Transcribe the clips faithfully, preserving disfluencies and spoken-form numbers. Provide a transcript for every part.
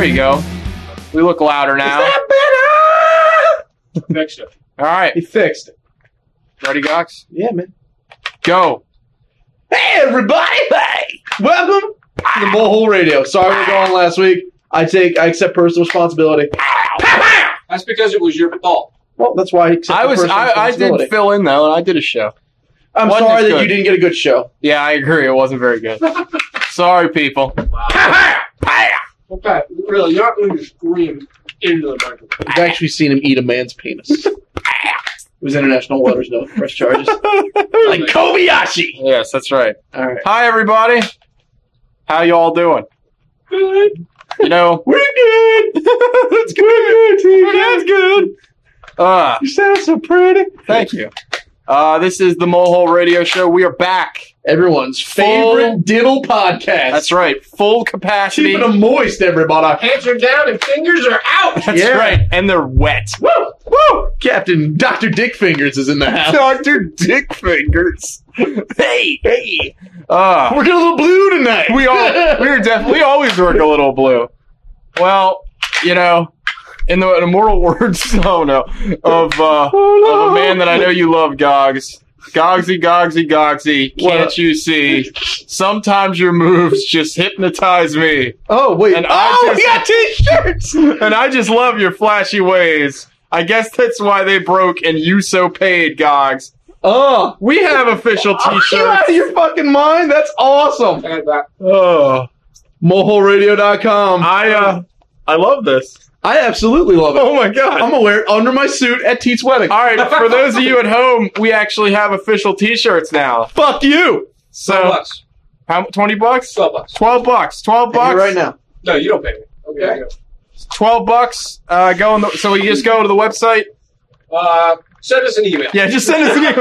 you go. We look louder now. Is that better? Fixed it. All right. He fixed it. Ready, Gox? Yeah, man. Go. Hey, everybody! Hey! Welcome to the Bullhole Radio. Sorry we were gone last week. I take, I accept personal responsibility. That's because it was your fault. Well, that's why I accept I was. personal I, I responsibility. did fill in though, and I did a show. I'm Wasn't sorry as that good. you didn't get a good show. Yeah, I agree. It wasn't very good. Sorry, people. Okay, really, you're not going to scream into the microphone. I've actually seen him eat a man's penis. It was international waters, no press charges. Like Kobayashi! Yes, that's right. All right. Hi, everybody. How y'all doing? Good. You know, We're good! That's good! that's good. Uh, You sound so pretty. thank you. Uh, this is the Molehole Radio Show. We are back. Everyone's Full- favorite diddle podcast. That's right. Full capacity. Keeping them moist, everybody. Hands are down and fingers are out. That's Yeah. right. And they're wet. Woo! Woo! Captain Doctor Dick Fingers is in the house. Doctor Dick Fingers. Hey, hey. Uh, We're getting a little blue tonight. we all, we are definitely, we always work a little blue. Well, you know, in the immortal words, oh no, of, uh, Oh, no. of a man that I know you love, Gogs. Gogsy, Gogsy, Gogsy, can't What? you see? Sometimes your moves just hypnotize me. Oh, wait. And I oh, just- we got t-shirts! And I just love your flashy ways. I guess that's why they broke and you so paid, Gogs. Oh. We have official Are you out t-shirts. of your fucking mind? That's awesome. I got that. Oh, Molehole radio dot com. I, uh, I love this. I absolutely love it. Oh my god. I'm gonna wear it under my suit at Teet's wedding. All right, for those of you at home, we actually have official t-shirts now. Fuck you. So, Twelve bucks. how twenty bucks? Twelve bucks. twelve bucks. twelve bucks. Right now. No, you don't pay me. Okay. I know. twelve bucks. Uh, go on the, so you just go to the website. Uh, send us an email. Yeah, just send us an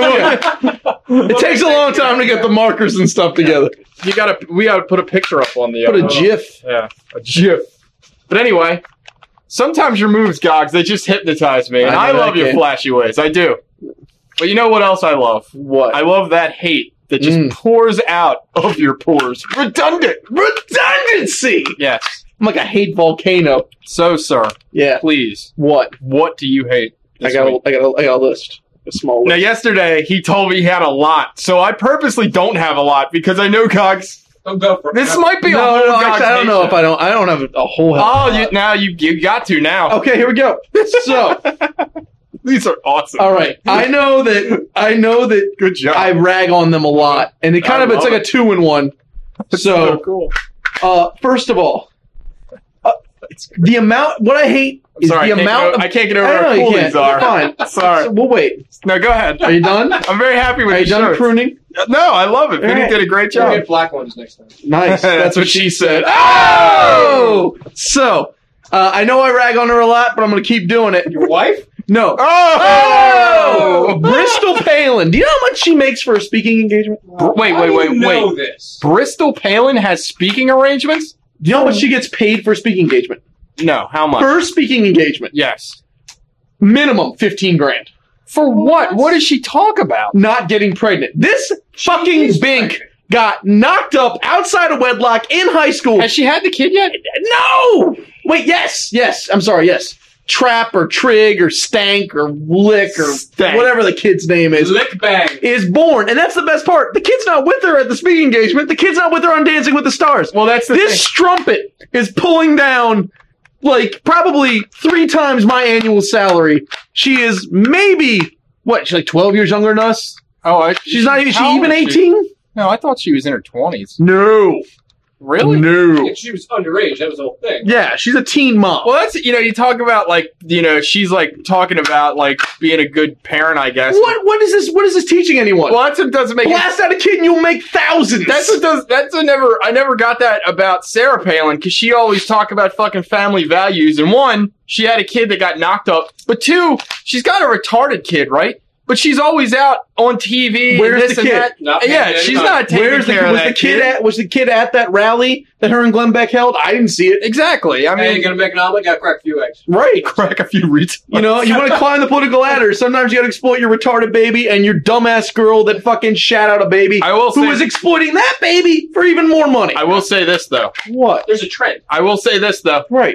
email. It takes a long time to get the markers and stuff together. You gotta, we gotta put a picture up on the. Put a uh, GIF. Yeah, a GIF. But anyway, sometimes your moves, Gogs, they just hypnotize me, and I I, know love that your game. flashy ways. I do. But you know what else I love? What? I love that hate that just Mm. pours out of your pores. Redundant. Redundancy. Yes. I'm like a hate volcano. So, sir, Yeah. please, What? what do you hate? I this got. A, week? I got. A, I got a list. A small Now, list. yesterday he told me he had a lot, so I purposely don't have a lot because I know Gogs. Don't go for it. This No. might be a No, whole no, Gogs actually, I don't know nation. if I don't. I don't have a whole. hell Oh, of a you, lot. now you you got to now. Okay, here we go. So, These are awesome. all right. I know that. I know that. Good job. I rag on them a lot, and it kind I of it's love like a it. two in one. So, cool. uh, first of all, uh, the amount. What I hate is Sorry, the I can't, amount. get, of, o- I can't get over I know how you cool can't. these are. Fine. Sorry. So, we'll wait. No, go ahead. Are you done? Are I'm very happy with you the done shirts. pruning? No, I love it. Vinny All right. did a great You'll job. get black ones next time. Nice. That's what she said. Oh! So, uh, I know I rag on her a lot, but I'm going to keep doing it. Your wife? No. Oh! Oh! Bristol Palin. Do you know how much she makes for a speaking engagement? Wait, How wait, do wait, you know wait. this? Bristol Palin has speaking arrangements? Do you know how much she gets paid for a speaking engagement? No, how much? Per speaking engagement. Yes. Minimum fifteen grand. For what? What does she talk about? Not getting pregnant. This fucking is bink pregnant. got knocked up outside of wedlock in high school. Has she had the kid yet? No! Wait, yes, yes. I'm sorry, yes. Trap or Trig or Stank or Lick or Stank. whatever the kid's name is. Lick bang. is born, and that's the best part. The kid's not with her at the speaking engagement. The kid's not with her on Dancing with the Stars. Well, that's the This thing. strumpet is pulling down like probably three times my annual salary. She is maybe what? She's like twelve years younger than us. Oh, I, She's not even. She how old even is she? eighteen? No, I thought she was in her twenties. No, Really? no. If she was underage, that was the whole thing. Yeah, she's a teen mom. Well, that's, you know, you talk about, like, you know, she's, like, talking about, like, being a good parent, I guess. What? What is this? What is this teaching anyone? Well, that's what doesn't make it. Blast out a kid and you'll make thousands. That's what does. That's what never. I never got that about Sarah Palin because she always talked about fucking family values. And one, she had a kid that got knocked up. But two, she's got a retarded kid, right? But she's always out on T V. Where's and this the and kid? that. Not paying Yeah, any she's money. not taking Where's the care of was that the kid at? Was the kid at that rally that her and Glenn Beck held? I didn't see it. Exactly. I I mean, mean, you're gonna make an omelet, gotta crack a few eggs. Right. crack a few retards. You know, you want to climb the political ladder. Sometimes you got to exploit your retarded baby and your dumbass girl that fucking shat out a baby I will who say- is exploiting that baby for even more money. I will say this though. What? There's a trend. I will say this though. Right.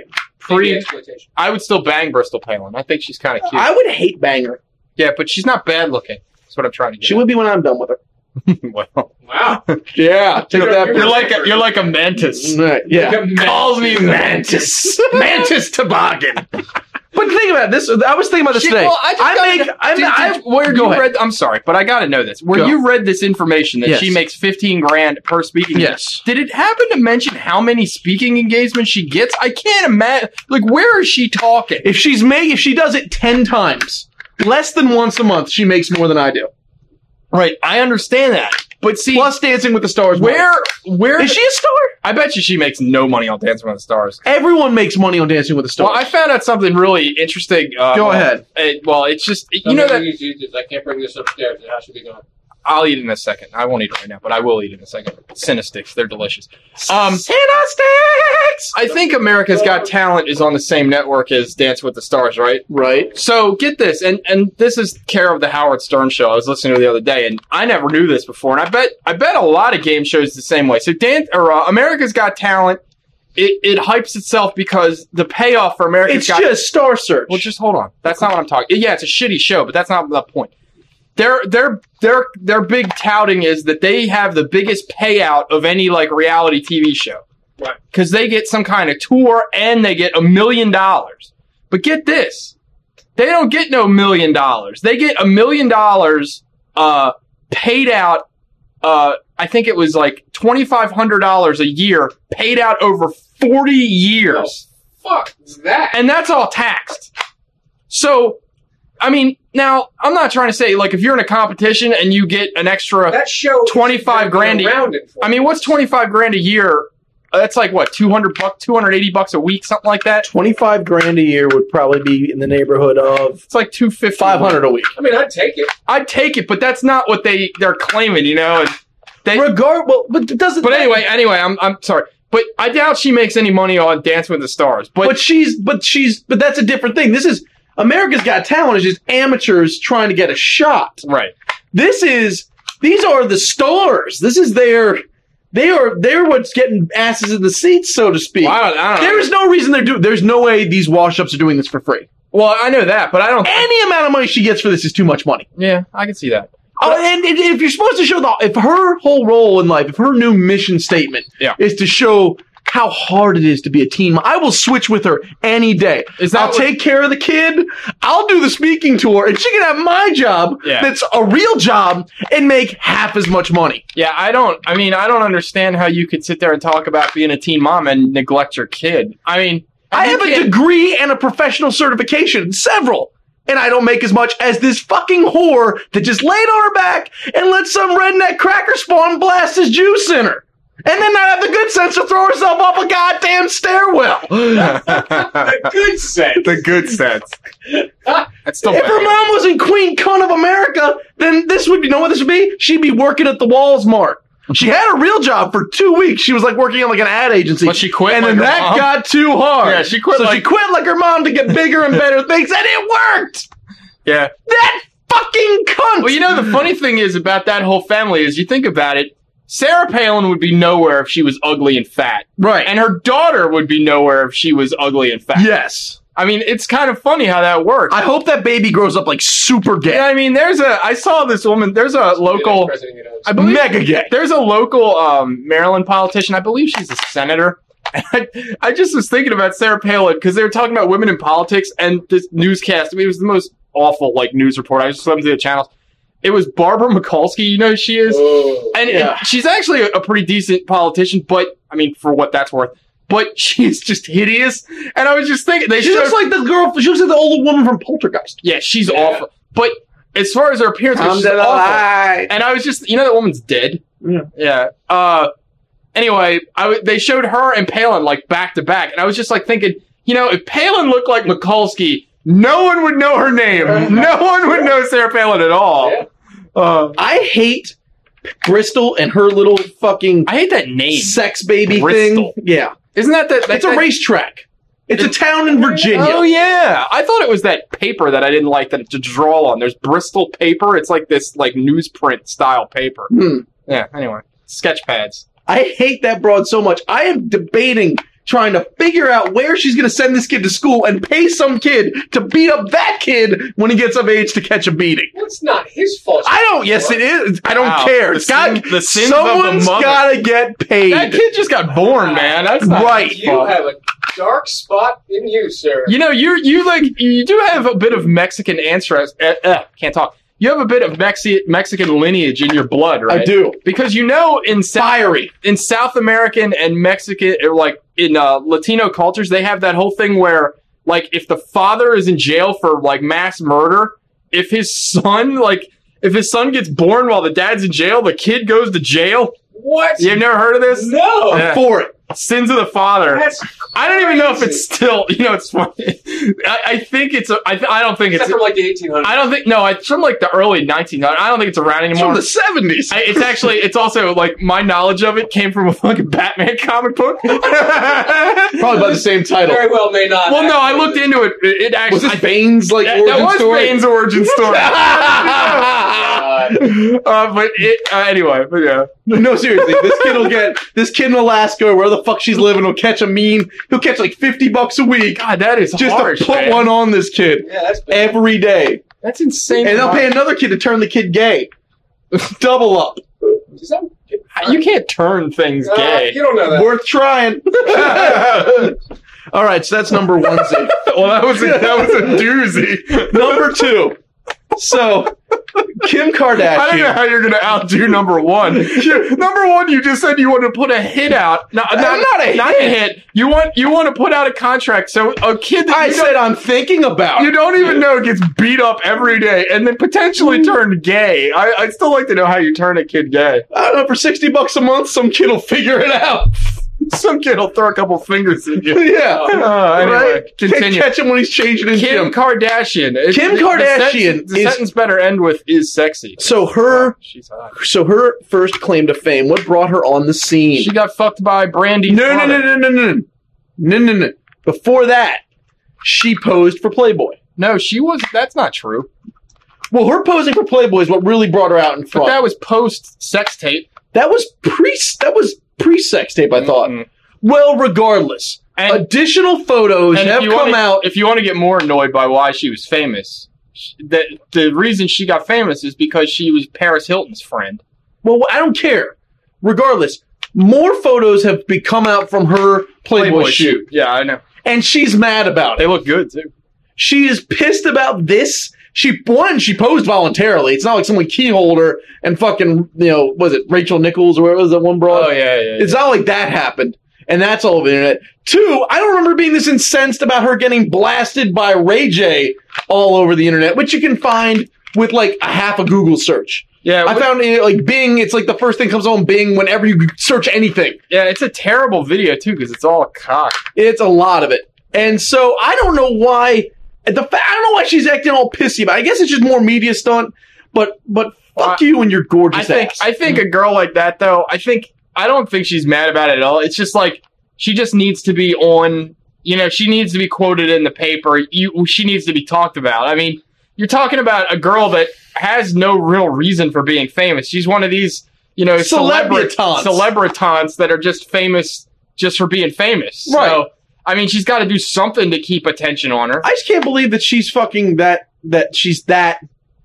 pre. exploitation. I would still bang Bristol Palin. I think she's kind of cute. I would hate bang her. Yeah, but she's not bad looking. That's what I'm trying to get. She would be when I'm done with her. Well, Wow. Yeah, take You're- that. you're you're like a, you're like a mantis. Right, yeah. Like a mantis. Calls me mantis. Mantis toboggan. But think about this. I was thinking about this She- today. well, I just I gotta make. know- I'm, did- I, did- where go you ahead. read? I'm sorry, but I got to know this. Where Go. you read this information that Yes. she makes fifteen grand per speaking? Yes. Did it happen to mention how many speaking engagements she gets? I can't imagine. Like, where is she talking? If she's make, if she does it ten times, less than once a month, she makes more than I do. Right, I understand that, but see, Plus, Dancing with the Stars. money. where where is she a star? I bet you she makes no money on Dancing with the Stars. Everyone makes money on Dancing with the Stars. Well, I found out something really interesting. Uh, Go well, ahead. It, well, it's just you Something know that you use is I can't bring this upstairs. It has to be gone. I'll eat it in a second. I won't eat it right now, but I will eat it in a second. Cinesticks, they're delicious. Um, Cinesticks! I think America's Got Talent is on the same network as Dance with the Stars, right? Right. So get this, and and this is care of the Howard Stern show. I was listening to the other day, and I never knew this before, and I bet I bet a lot of game shows the same way. So Dan or uh, America's Got Talent, it, it hypes itself because the payoff for America's It's Got just Star Search. Well, just hold on. That's not what I'm talking. Yeah, it's a shitty show, but that's not the point. Their their their their big touting is that they have the biggest payout of any like reality T V show. Right. Because they get some kind of tour and they get a million dollars. But get this. They don't get no million dollars. They get a million dollars uh paid out uh I think it was like twenty-five hundred dollars a year paid out over forty years. Fuck is that? And that's all taxed. So, I mean, now, I'm not trying to say, like, if you're in a competition and you get an extra, That show is twenty-five grand a- around it for I mean, what's twenty-five grand a year? Uh, That's like, what, two hundred bucks, two hundred eighty bucks a week, something like that? twenty-five grand a year would probably be in the neighborhood of It's like two hundred fifty. five hundred a week. I mean, I'd take it. I'd take it, but that's not what they, they're claiming, you know? And they, Regard, well, but it doesn't. but anyway, anyway, I'm, I'm sorry. But I doubt she makes any money on Dancing with the Stars. But, But she's, but she's, but that's a different thing. This is America's Got Talent is just amateurs trying to get a shot. right. This is, these are the stars. This is their, they are, they're what's getting asses in the seats, so to speak. Well, I don't, I don't There know. is no reason they're doing. There's no way these wash-ups are doing this for free. Well, I know that, but I don't. Any amount of money she gets for this is too much money. Yeah, I can see that. Oh, and and if you're supposed to show the, if her whole role in life, if her new mission statement Yeah. is to show how hard it is to be a teen mom, I will switch with her any day. Is that I'll what- take care of the kid. I'll do the speaking tour, and she can have my job. Yeah. That's a real job and make half as much money. Yeah, I don't. I mean, I don't understand how you could sit there and talk about being a teen mom and neglect your kid. I mean, I you have a can't- degree and a professional certification, several. And I don't make as much as this fucking whore that just laid on her back and let some redneck cracker spawn blast his juice in her. And then not have the good sense to throw herself off a goddamn stairwell. The good sense. the good sense. That's still If bad. her mom wasn't Queen Cunt of America, then this would be, you know what this would be? She'd be working at the Walmart. She had a real job for two weeks. She was like working on like an ad agency. But she quit And like then her that mom? got too hard. Yeah, she quit So like- she quit like her mom to get bigger and better things, and it worked! Yeah. That fucking cunt! Well, you know, the funny thing is about that whole family is you think about it, Sarah Palin would be nowhere if she was ugly and fat. Right. And her daughter would be nowhere if she was ugly and fat. Yes. I mean, it's kind of funny how that works. I hope that baby grows up like super gay. yeah, I mean, there's a, I saw this woman, there's a local, President of the United I States. believe, Mega gay. there's a local um, Maryland politician, I believe she's a senator. I, I just was thinking about Sarah Palin because they were talking about women in politics and this newscast. I mean, it was the most awful like news report. I just listened to the channels. It was Barbara Mikulski, you know who she is? Oh. And, Yeah. and she's actually a, a pretty decent politician, but, I mean, for what that's worth. But she's just hideous. And I was just thinking, they She showed, looks like the girl, she looks like the old woman from Poltergeist. yeah, she's Yeah. awful. But as far as her appearance goes, she's awful. light. And I was just, you know, that woman's dead. Yeah. Yeah. Uh, anyway, I w- they showed her and Palin like back to back, and I was just like thinking, you know, if Palin looked like Mikulski, no one would know her name. No one would know Sarah Palin at all. Yeah. Uh, I hate Bristol and her little fucking I hate that name. sex baby Bristol. thing. Yeah. Isn't that that? It's a that- racetrack. It's a town in Virginia. Oh yeah, I thought it was that paper that I didn't like that to draw on. There's Bristol paper. It's like this like newsprint style paper. Hmm. Yeah. Anyway, sketch pads. I hate that broad so much. I am debating trying to figure out where she's going to send this kid to school and pay some kid to beat up that kid when he gets of age to catch a beating. That's not his fault. I don't. Yes, it is. I don't Wow. care. The It's got, sin- the sins of the someone's mother. got to get paid. That kid just got born, man. That's not Right. his You fault. have a dark spot in you, sir. You know, you you like you do have a bit of Mexican ancestry. Uh, uh, can't talk. You have a bit of Mexi- Mexican lineage in your blood, right? I do. Because you know, in South, Fiery. in South American and Mexican, or like in uh, Latino cultures, they have that whole thing where, like, if the father is in jail for like mass murder, if his son, like, if his son gets born while the dad's in jail, the kid goes to jail. What? You've never heard of this? No. I'm Yeah. for it. Sins of the father. That's I don't even know if crazy. it's still. You know, it's funny. I, I think it's. A, I, th- I don't think Except it's. from like the eighteen hundreds. I don't think. No, it's from like the early nineteen hundreds. I don't think it's around It's anymore. from the seventies. I, it's actually. It's also like my knowledge of it came from a fucking Batman comic book. Probably by the same title. Very well may not. Well, no, I actually. looked into it. It, it actually. Was this I- Bane's like that, origin that was story? Bane's origin story. God. uh, but it. Uh, anyway, but yeah. No, seriously, this kid will get this kid in Alaska or where the fuck she's living will catch a mean. He'll catch like fifty bucks a week God, that is just harsh, to put man. one on this kid Yeah, that's bad. every day, That's insane. and they'll pay another kid to turn the kid gay. Double up. Is that- You can't turn things Uh, gay. You don't know that. Worth trying. All right, so that's number one. Z. Well, that was a, that was a doozy. Number two. So Kim Kardashian. I don't know how you're going to outdo number one. You- number one, you just said you want to put a hit out. No, not, not a not a hit. You want you want to put out a contract so a kid that I you, said don't, I'm thinking about. you don't even know gets beat up every day and then potentially turned gay. I I'd still like to know how you turn a kid gay. I don't know. For sixty bucks a month, some kid will figure it out. Some kid will throw a couple fingers in you. Yeah. Uh, anyway, Right? Can't continue. catch him when he's changing in Kim gym. Kardashian. It- Kim the- the Kardashian sentence, the is- sentence better end with is sexy. So her, She's hot. so her first claim to fame. What brought her on the scene? She got fucked by Brandy. No, no, no, no, no, no, no, no, no. Before that, she posed for Playboy. No, she was. That's not true. Well, her posing for Playboy is what really brought her out in But front. that was post sex tape. That was pre. That was pre-sex tape. I thought. Mm-mm. Well, regardless, And- additional photos And if have you come wanna, out. If you want to get more annoyed by why she was famous, sh- the the reason she got famous is because she was Paris Hilton's friend. Well, I don't care. Regardless, more photos have be- come out from her Playboy, shoot, Yeah, I know. and she's mad about They it. look good too. She is pissed about this. She one, she posed voluntarily. It's not like someone keyholed her and fucking, you know, was it Rachel Nichols or whatever was that one broad? Oh yeah, yeah. yeah. It's not like that happened. And that's all over the internet. Two, I don't remember being this incensed about her getting blasted by Ray J all over the internet, which you can find with like a half a Google search. yeah, I what- found it like Bing, it's like the first thing comes on Bing whenever you search anything. yeah. It's a terrible video too because it's all a cock. It's a lot of it. And so I don't know why the fa- I don't know why she's acting all pissy about it. I guess it's just more media stunt, but but fuck Uh, you and your gorgeous I think ass. I think a girl like that though, I think I don't think she's mad about it at all. It's just like she just needs to be on, you know, she needs to be quoted in the paper. You she needs to be talked about. I mean, you're talking about a girl that has no real reason for being famous. She's one of these, you know, celebra- Celebritants. celebritants that are just famous just for being famous. Right. So, I mean, she's got to do something to keep attention on her. I just can't believe that she's fucking that that she's that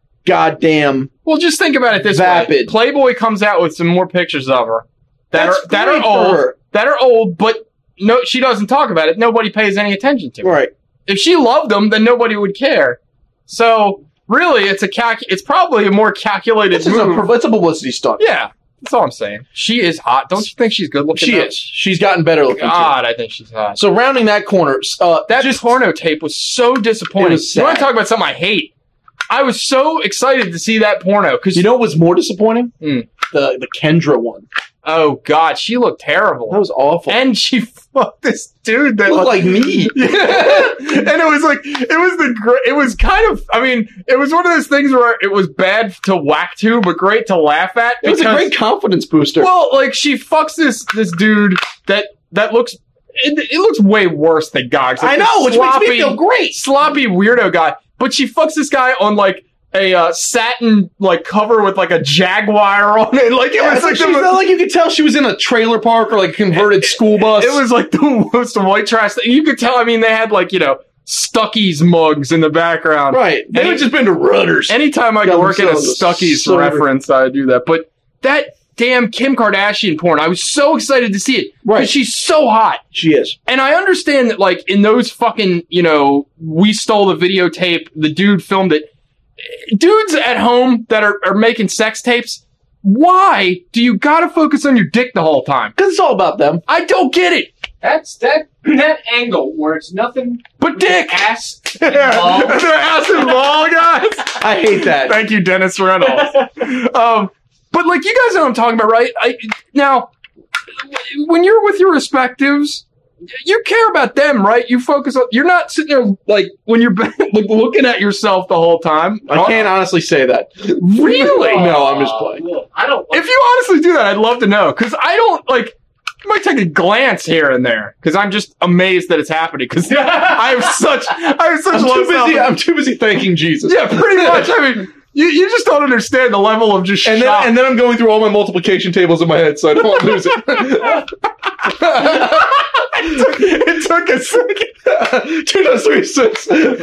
goddamn Well, just think about it this way: Vapid. Playboy comes out with some more pictures of her that That's are that great are for old, her. that are old, but no, she doesn't talk about it. Nobody pays any attention to it. right. If she loved them, then nobody would care. So really, it's a calc- It's probably a more calculated It's, just move. a, it's a publicity stunt. Yeah, that's all I'm saying. She is hot. Don't you think she's good looking? She though? is. She's gotten better looking. too. God, I think she's hot. So rounding that corner, uh, That just porno tape was so disappointing. It was You want sad. to talk about something I hate? I was so excited to see that porno because you know what was more disappointing? Hmm. The the Kendra one. oh god, she looked terrible. That was awful. And she fucked this dude that looked like me. Yeah. And it was like it was the great. It was kind of. I mean, it was one of those things where it was bad to whack to, but great to laugh at. It was a because- great confidence booster. Well, like she fucks this this dude that that looks. It, it looks way worse than Gogs. Like I this know, which sloppy, makes me feel great. sloppy weirdo guy. But she fucks this guy on like a uh, satin like cover with like a jaguar on it. Like it Yeah, was like she the, felt like you could tell she was in a trailer park or like a converted school bus. it was like the most white trash thing. You could tell. I mean, they had like you know Stuckey's mugs in the background. right. They Any- had just been to Rudders. Anytime I Got could work in a themselves a Stuckey's soda. reference, I do that. But that damn Kim Kardashian porn, I was so excited to see it. Right. Because she's so hot. She is. And I understand that, like, in those fucking, you know, we stole the videotape, the dude filmed it. Dudes at home that are, are making sex tapes, why do you gotta focus on your dick the whole time? Because it's all about them. I don't get it. That's that that angle where it's nothing But dick! ass They're involved. ass and ball, guys! I hate that. Thank you, Dennis Reynolds. um, but, like, you guys know what I'm talking about, right? I, now, when you're with your respectives, you care about them, right? You focus on. You're not sitting there like when you're like looking at yourself the whole time. I can't honestly say that. Really. No, I'm just playing. Look, I don't. If you honestly do that, I'd love to know because I don't like. I might take a glance here and there because I'm just amazed that it's happening because I have such I have such I'm low too busy. self- I'm too busy thanking Jesus. Yeah, pretty much. I mean, you, you just don't understand the level of just And shock. then, and then I'm going through all my multiplication tables in my head, so I don't lose it. it took a second. Two times three is six.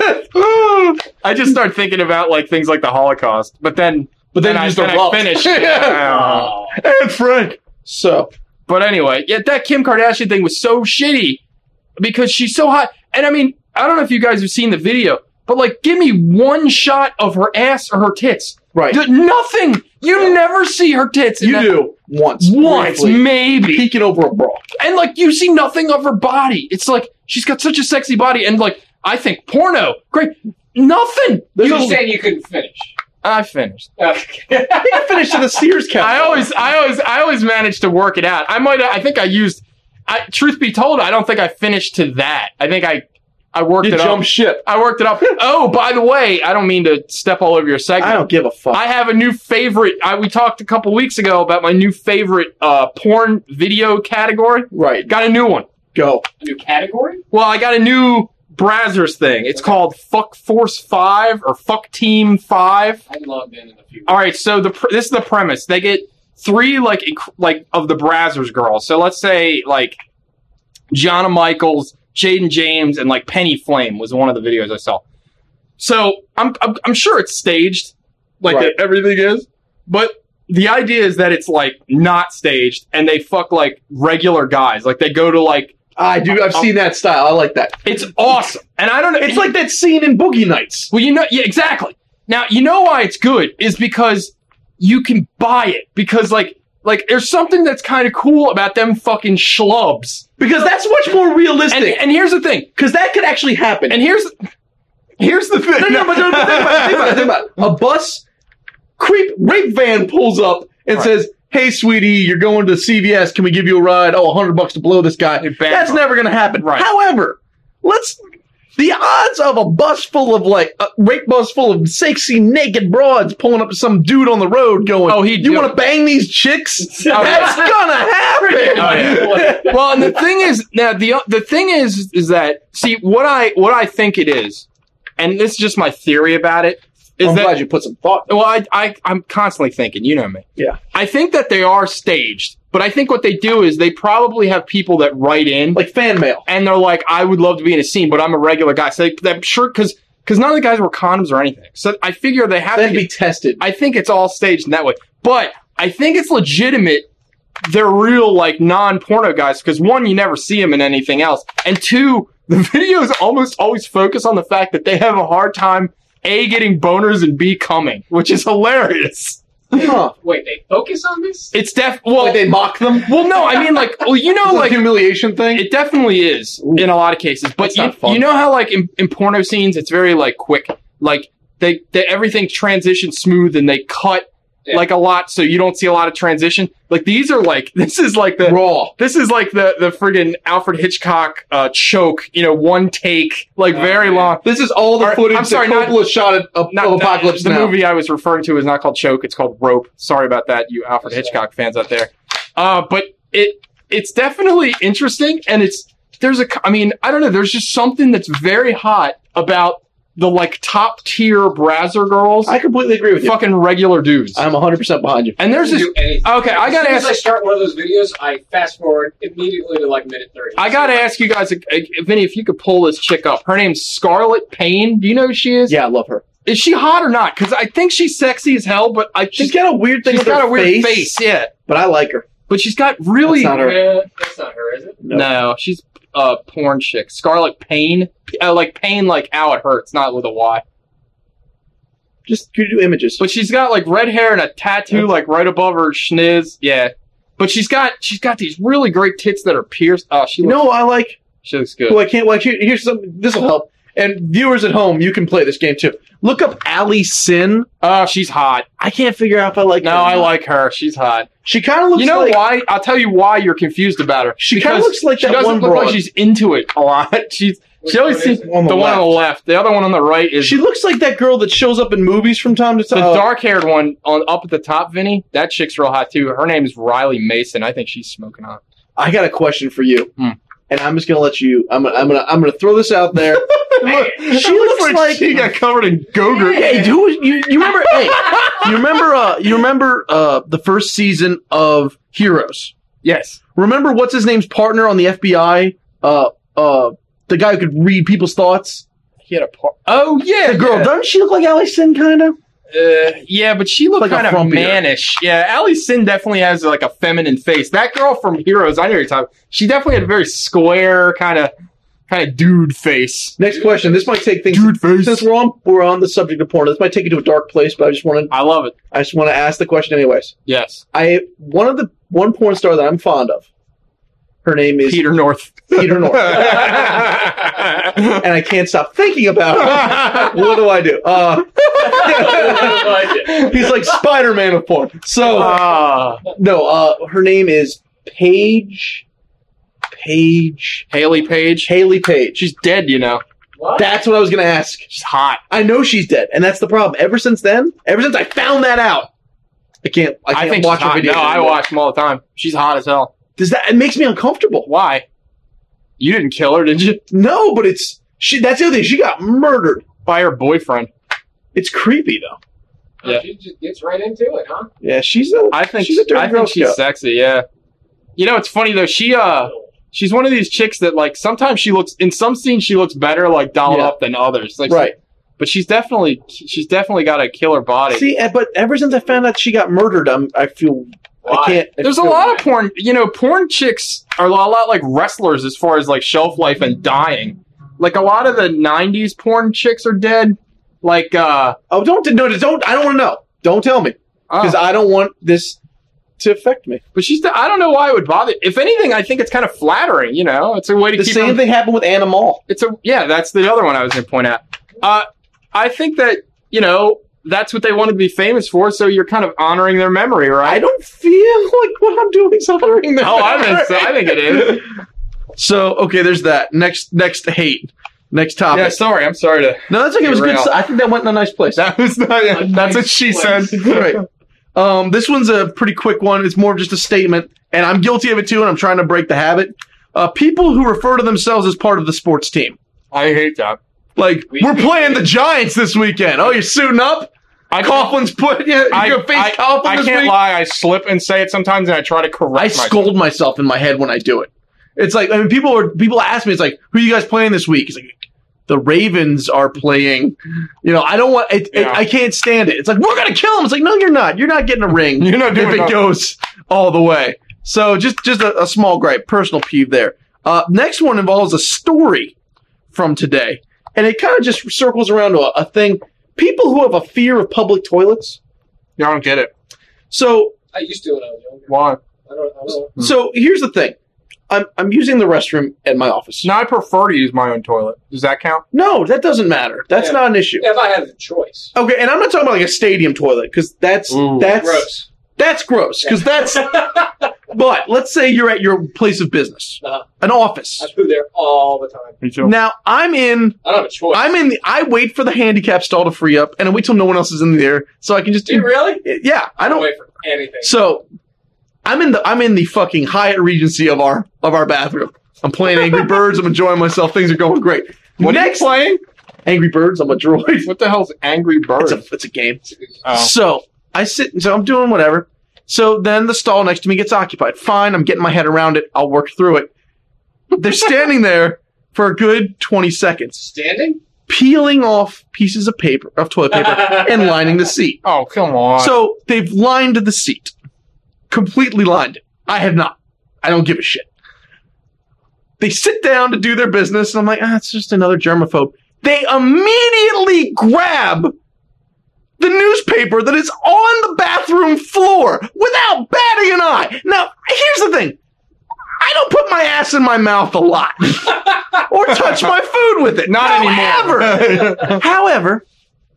I just start thinking about like things like the Holocaust, but then But then I, you just then I erupt. finish. Yeah. Oh. And Frank. So, But anyway, yeah, that Kim Kardashian thing was so shitty because she's so hot. And I mean, I don't know if you guys have seen the video, but like, give me one shot of her ass or her tits. right. D- nothing. You never see her tits. in You that- do. Once. Once, briefly, maybe. Peeking over a bra. And like, you see nothing of her body. It's like, she's got such a sexy body. And like, I think porno, great. Nothing. There's You're a- saying you couldn't finish. I finished. Okay. I think I finished to the Sears couch. I always, I always, I always managed to work it out. I might, I think I used, I, truth be told, I don't think I finished to that. I think I, I worked You it jump up. ship. I worked it up. Oh, by the way, I don't mean to step all over your segment. I don't give a fuck. I have a new favorite. I, we talked a couple weeks ago about my new favorite uh, porn video category. right. Got a new one. Go. A new category? Well, I got a new Brazzers thing. It's called Fuck Force five or Fuck Team five. I logged in in a few. All right, so the pr- this is the premise. They get three like inc- like of the Brazzers girls. So let's say like Gianna Michaels, Jaden James, and like Penny Flame was one of the videos I saw. So I'm I'm, I'm sure it's staged, like Right. everything is, but the idea is that it's like not staged, and they fuck like regular guys. Like they go to like I do. I've seen that style. I like that. it's awesome, and I don't know. It's like that scene in Boogie Nights. Well, you know, yeah, exactly. Now, you know why it's good is because you can buy it. Because, like, like there's something that's kind of cool about them fucking schlubs. Because that's much more And, realistic. and here's the thing. Because that could actually happen. And here's here's the thing. no, no, but no, but think about it. Think about it. Think about it. A bus creep rape van pulls up and Right. says, "Hey, sweetie, you're going to C V S. Can we give you a ride? Oh, a hundred bucks to blow this guy." It That's bankrupt. never going to happen. Right. However, let's. The odds of a bus full of like a rape bus full of sexy naked broads pulling up to some dude on the road going, Oh, he'd you do want to it. bang these chicks? Oh, That's gonna happen. Oh, yeah. Well, and the thing is, now the the thing is, is that see what I what I think it is, and this is just my theory about it. Is I'm that glad you put some thought. well, I I I'm constantly thinking, you know me. Yeah. I think that they are staged, but I think what they do is they probably have people that write in. Like fan mail. And they're like, I would love to be in a scene, but I'm a regular guy. So they, I'm sure, because because none of the guys were condoms or anything. So I figure they have Then to be get, tested. I think it's all staged in that way. But I think it's legitimate. They're real, like, non-porno guys. Because one, you never see them in anything else. And two, the videos almost always focus on the fact that they have a hard time, A, getting boners, and B, coming. Which is hilarious. Huh. Wait, they focus on this? It's def... Well, Like they mock them. well, no, I mean, like, well, you know, It's like... a humiliation thing. It definitely is in a lot of cases, but That's you, not fun. you know how like in, in porno scenes, it's very like quick, like they, they everything transitions smooth and they cut Yeah. like a lot, so you don't see a lot of transition. Like these are like this is like the Raw. this is like the the friggin' Alfred Hitchcock uh, choke, you know, one take, like Oh, very man. long. This is all the Or- footage I'm sorry, that not- Coppola shot at, of, Not of Apocalypse the, the Now. movie I was referring to is not called Choke; it's called Rope. Sorry about that, you Alfred That's Hitchcock fans out there. Uh, but it it's definitely interesting, and it's there's a I mean I don't know. There's just something that's very hot about the like top tier Brazzer girls, I completely agree with you. fucking regular dudes. I'm one hundred percent behind you. and there's I this. do anything. Okay, I As gotta soon as ask. I start one of those videos, I fast forward immediately to like minute thirty. I gotta ask you guys, uh, Vinny, if you could pull this chick up. Her name's Scarlett Payne. Do you know who she is? Yeah, I love her. Is she hot or not? Because I think she's sexy as hell, but I She's think got a weird thing she's with got her a weird face, face. Yeah, but I like her. but she's got really That's not her. Yeah, that's not her, is it? No. no. She's a uh, porn chick. Scarlett Payne, uh, like pain, like how it hurts, not with a Y. Just could you do images? But she's got like red hair and a tattoo That's- like right above her schniz. Yeah, but she's got she's got these really great tits that are pierced. Oh, she you looks, know, I like. she looks good. Well, I can't. Well, here, here's something. This will help. And viewers at home, you can play this game too. Look up Ali Sin. Oh, she's hot. I can't figure out if I like. No, her or I not. like her. She's hot. She kind of looks. You know like, why? I'll tell you why you're confused about her. She kinda Because looks like she that doesn't one look like broad. she's into it a lot. She's Which she always one seems is the, it? On the one on the left. The other one on the right is She looks like that girl that shows up in movies from time to the time. Uh, dark haired one on up at the top. Vinny, that chick's real hot too. Her name is Riley Mason. I think she's smoking hot. I got a question for you, Hmm. and I'm just gonna let you. I'm gonna. I'm gonna. I'm gonna throw this out there. she looks like. she got covered in Go-Gurt. Hey, who was you? You remember? Hey, you remember? Uh, you remember uh, the first season of Heroes? Yes. Remember what's his name's partner on the F B I? Uh, uh, the guy who could read people's thoughts. He had a part. Oh yeah, The girl, yeah. doesn't she look like Ali Sin kind of? Uh, yeah, but she looked Like a kind of frumpier. mannish. Yeah, Ali Sin definitely has like a feminine face. That girl from Heroes, I know you're talking. She definitely had a very square kind of, kind of dude face. Next question. This might take things. Dude face. Since we're on, we're on the subject of porn. This might take you to a dark place, but I just want to. I love it. I just want to ask the question anyways. Yes, I one of the one porn star that I'm fond of. Her name is Peter North. Peter North, and I can't stop thinking about it. What do I do? Uh, he's like Spider-Man of porn. So Ah, no, uh, her name is Paige. Paige. Haley Page. Haley Page. She's dead, you know. What? That's what I was going to ask. She's hot. I know she's dead, and that's the problem. Ever since then, ever since I found that out, I can't. I I, can't think watch she's her hot. videos. No, I anymore. watch them all the time. She's hot as hell. Does that? It makes me uncomfortable. Why? You didn't kill her, did you? No, but it's she. That's the other thing. She got murdered. By her boyfriend. It's creepy though. Yeah. She just gets right into it, huh? Yeah, she's a. I think she's a dirty I Girl think she's Scout. sexy. Yeah. You know, it's funny though. She uh, she's one of these chicks that like sometimes she looks in some scenes she looks better like dolled Yeah. up than others. Like, Right. But she's definitely she's definitely got a killer body. See, eh, but ever since I found out she got murdered, I'm. I feel. I Why? can't. I There's a feel- lot of porn. You know, porn chicks are a lot, a lot like wrestlers as far as like shelf life and dying. Like a lot of the nineties porn chicks are dead. Like uh, Oh, don't no, don't. I don't want to know. Don't tell me because oh. I don't want this to affect me. but she's. I don't know why it would bother. If anything, I think it's kind of flattering. You know, it's a way to The keep. same them- thing happened with Anna Mall. It's a yeah. That's the other one I was going to point out. Uh, I think that you know that's what they wanted to be famous for. So you're kind of honoring their memory, right? I don't feel like what I'm doing is honoring them. Oh, I think so. I think it is. So okay, there's that. Next, next hate. Next topic. Yeah. Sorry. I'm sorry to. No, that's okay. It was good. Derail. I think that went in a nice place. That was not. Yeah, that's what she said. Right. Um, this one's a pretty quick one. It's more of just a statement, and I'm guilty of it too, and I'm trying to break the habit. Uh, people who refer to themselves as part of the sports team. I hate that. Like, We- we're playing the Giants this weekend. Oh, you're suiting up? I Coughlin's put you. I, You face I, Coughlin I this can't week? lie. I slip and say it sometimes, and I try to correct I myself. scold myself in my head when I do it. It's like, I mean, people are people ask me, it's like, who are you guys playing this week? It's like, the Ravens are playing. You know, I don't want. It, it, Yeah. I can't stand it. It's like, we're gonna kill them. It's like, no, you're not. You're not getting a ring. You're not doing if it nothing. goes all the way. So just just a, a small gripe, personal peeve there. Uh, next one involves a story from today, and it kind of just circles around to a, a thing. People who have a fear of public toilets. I don't get it. So I used to when I was younger. Why? I don't, I don't know. so here's the thing. I'm I'm using the restroom at my office. No, I prefer to use my own toilet. Does that count? No, that doesn't matter. That's Yeah. not an issue. If I had the choice. Okay, and I'm not talking about like a stadium toilet because that's Ooh. that's Gross. that's gross because that's. But let's say you're at your place of business, Uh-huh. an office. I poo there all the time. Me too. Now I'm in. I don't have a choice. I'm in. The, I wait for the handicap stall to free up, and I wait till no one else is in there, so I can just Do you really? Yeah, I don't. wait for anything. So I'm in the I'm in the fucking Hyatt Regency of our of our bathroom. I'm playing Angry Birds. I'm enjoying myself. Things are going great. What Next, are you playing? Angry Birds. I'm a droid. What the hell's Angry Birds? It's a, it's a game. Oh. So I sit, so I'm doing whatever. So then the stall next to me gets occupied. Fine, I'm getting my head around it. I'll work through it. They're standing there for a good twenty seconds, Standing? peeling off pieces of paper, of toilet paper, and lining the seat. Oh, come on. So they've lined the seat. Completely lined it. I have not. I don't give a shit. They sit down to do their business, and I'm like, ah, it's just another germaphobe. They immediately grab the newspaper that is on the bathroom floor without batting an eye. Now, here's the thing. I don't put my ass in my mouth a lot or touch my food with it. Not However, anymore. However,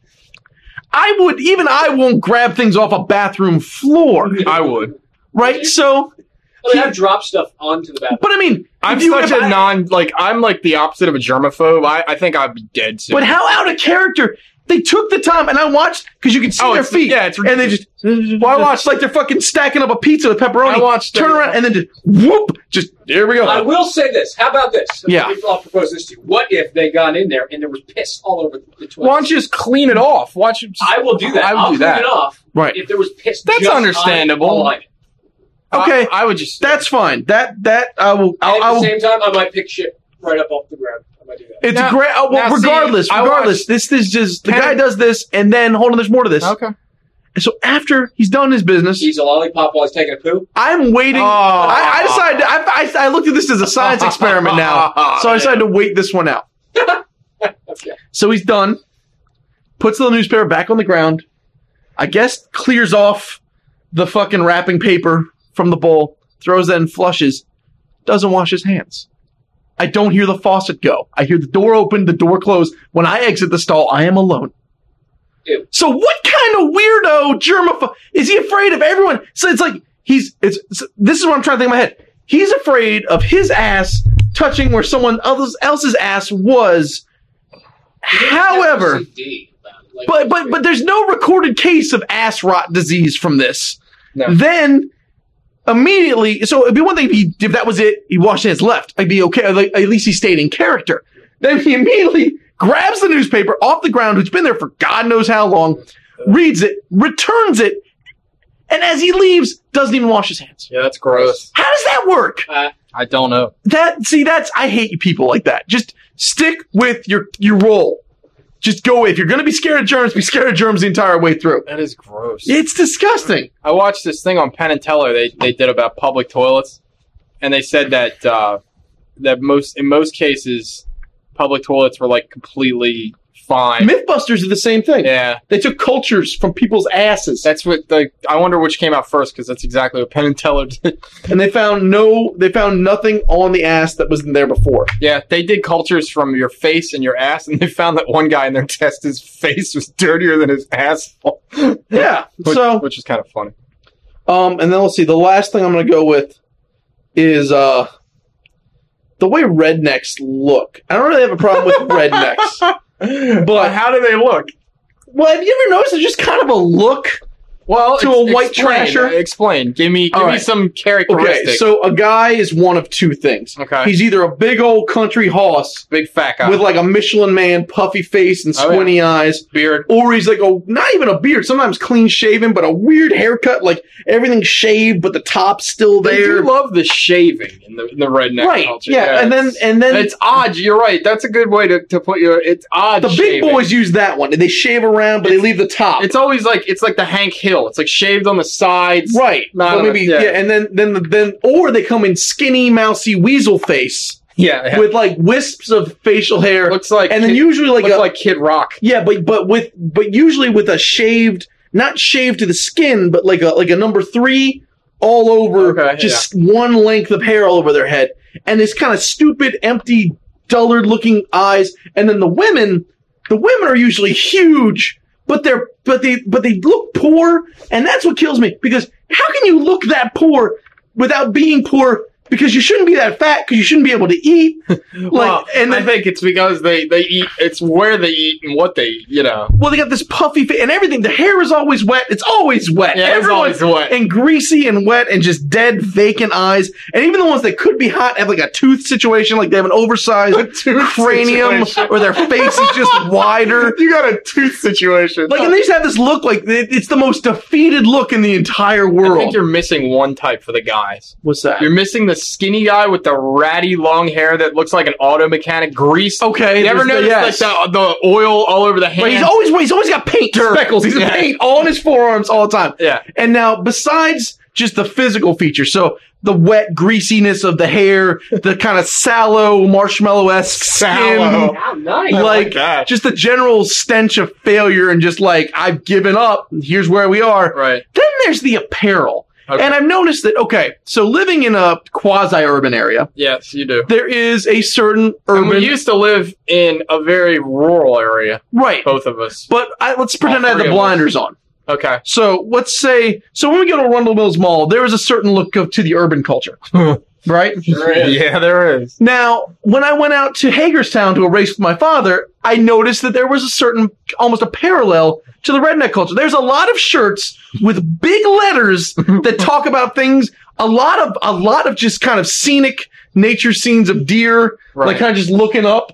I would, even I won't grab things off a bathroom floor, I would. right? So, I mean, I've dropped stuff onto the bathroom. but I mean, I'm if you- such if a I- non, like, I'm like the opposite of a germaphobe. I, I think I'd be dead soon. But how out of character? They took the time, and I watched, because you can see Oh, their it's- feet. yeah, it's and they just, Well, I watched- like they're fucking stacking up a pizza with pepperoni. I watched turn the- around, and then just, whoop, just, there we go. I will say this. How about this? Yeah. I'll propose this to you. What if they got in there and there was piss all over the toilet? Why don't you just clean it off? Watch it. I will do that. I would I'll do clean that. it off. Right. If there was piss, That's just understandable. On it, I'll line it. Okay. I, I would just. That's fine. That, that, I will, And I'll, at I the will same time, I might pick shit right up off the ground. I might do that. it's Now- great. Oh, well, now, see, regardless, I regardless, watched- this is just, the Pen- guy does this, and then, hold on, there's more to this. Okay. And so after he's done his business, He's a lollipop while he's taking a poo. I'm waiting. Oh. I, I decided, I, I, I looked at this as a science experiment now, so I decided to wait this one out. Okay. So he's done, puts the newspaper back on the ground, I guess clears off the fucking wrapping paper from the bowl, throws that and flushes, doesn't wash his hands. I don't hear the faucet go. I hear the door open, the door close. When I exit the stall, I am alone. Ew. So what kind of weirdo germaphobe is he afraid of everyone? So it's like he's it's, it's this is what I'm trying to think in my head. He's afraid of his ass touching where someone else- else's ass was. However, O C D about it. Like, but but but there's no recorded case of ass rot disease from this. No. Then immediately, so it'd be one thing if, he, if that was it, he washed his left. I'd be okay. Like, at least he stayed in character. Then he immediately grabs the newspaper off the ground, which has been there for God knows how long, reads it, returns it, and as he leaves, doesn't even wash his hands. Yeah, that's gross. How does that work? uh, I don't know. That see, that's I hate you people like that. Just stick with your your role. Just go. If you're gonna be scared of germs, be scared of germs the entire way through. That is gross. It's disgusting. I watched this thing on Penn and Teller they they did about public toilets, and they said that uh, that most in most cases, public toilets were like completely fine. Mythbusters are the same thing. Yeah, They took cultures from people's asses, that's what the. I wonder which came out first because that's exactly what Penn and Teller did. and they found no, they found nothing on the ass that wasn't there before. Yeah, they did cultures from your face and your ass, and they found that one guy in their test, his face was dirtier than his asshole. Yeah. which, so, which is kind of funny. um, and then let's see. The last thing I'm going to go with is uh, the way rednecks look. I don't really have a problem with rednecks, But how do they look? well, have you ever noticed there's just kind of a look? Well, To ex- a white explain, trasher? uh, Explain. Give me, give All me right. some Okay, characteristics. so a guy is one of two things. Okay. He's either a big old country hoss Big fat guy with like a Michelin man, puffy face and Oh, yeah. squinty eyes, beard. or he's like a not even a beard, sometimes clean shaven, but a weird haircut, like everything's shaved, but the top's still They there. do love the shaving in the, in the redneck right? culture. Yeah, and then it's- and then it's odd. You're right. That's a good way to, to put your. It's odd. the big shaving. boys use that one. They shave around, but they leave the top. It's always like it's like the Hank Hill. It's like shaved on the sides. right. Not Well, on the- maybe yeah. yeah. and then then then or they come in skinny, mousy weasel face Yeah. yeah. with like wisps of facial hair, looks like and then Kid, usually like looks a like Kid Rock. yeah, but but with but usually with a shaved, not shaved to the skin, but like a like a number three all over, Okay, just one length of hair all over their head, and this kind of stupid, empty, dullard looking eyes. And then the women, the women are usually huge, but they're but they but they look poor, and that's what kills me, because how can you look that poor without being poor because you shouldn't be that fat because you shouldn't be able to eat. Like, well, and then, I think it's because they, they eat. It's where they eat and what they eat. You know. well, they got this puffy fa- and everything. The hair is always wet. It's always wet. Yeah, it's Everyone- always wet. and greasy and wet and just dead, vacant eyes. And even the ones that could be hot have like a tooth situation, like they have an oversized tooth cranium, situation. or their face is just wider. You got a tooth situation. Like, and they just have this look like it- it's the most defeated look in the entire I world. think you're missing one type for the guys. What's that? You're missing the skinny guy with the ratty long hair that looks like an auto mechanic grease. Okay, You ever there's the- notice yes. like the, the oil all over the hand? But he's always he's always got paint speckles. He's Yeah. got paint on his forearms all the time. Yeah. And now, besides just the physical features, so the wet greasiness of the hair, the kind of sallow marshmallow-esque Sallow. skin, How nice. I like like that. just the general stench of failure and just like I've given up. Here's where we are. Right. Then there's the apparel. Okay. And I've noticed that, okay, so living in a quasi-urban area, Yes, you do. there is a certain And we urban... used to live in a very rural area, right. both of us. But I, let's pretend I had three the of us. blinders on. Okay. So let's say, so when we go to Arundel Mills Mall, there is a certain look of, to the urban culture, right? Yeah, there is. Now, when I went out to Hagerstown to a race with my father, I noticed that there was a certain, almost a parallel to the redneck culture. There's a lot of shirts with big letters that talk about things, a lot of, a lot of just kind of scenic nature scenes of deer, Right. like kind of just looking up.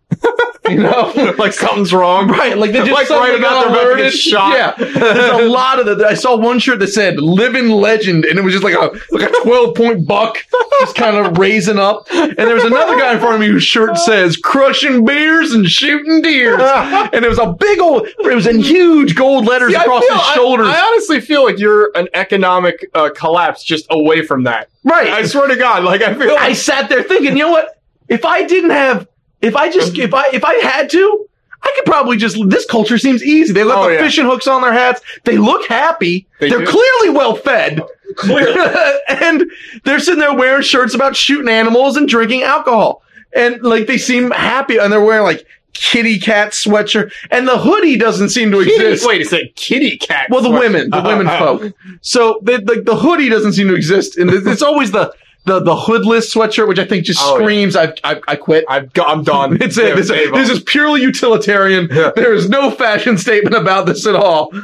You know, Like something's wrong. right? Like they just Like suddenly right about got they're about to get alerted. shot. Yeah, there's a lot of that. I saw one shirt that said "Living Legend," and it was just like a like a twelve point buck, just kind of raising up. And there was another guy in front of me whose shirt says "Crushing beers and shooting deers," and it was a big old, it was in huge gold letters See, I across feel- his I- shoulders. I, honestly feel like you're an economic uh, collapse just away from that. right. I swear to God, like I feel like I sat there thinking, you know what? If I didn't have, if I just, if I, if I had to, I could probably just, this culture seems easy. They got Oh, the yeah. fishing hooks on their hats. They look happy. They They're do. clearly well fed. Clearly. And they're sitting there wearing shirts about shooting animals and drinking alcohol. And like they seem happy and they're wearing like kitty cat sweatshirt. And the hoodie doesn't seem to Kitty, exist. wait, it said kitty cat. Well, the sweatshirt. women, the women folk. So the, the the hoodie doesn't seem to exist, and it's always the the the hoodless sweatshirt, which I think just Oh, yeah. screams, "I I, I quit." I've go- I'm done. It's it. This, Save this them. is purely utilitarian. Yeah. There is no fashion statement about this at all.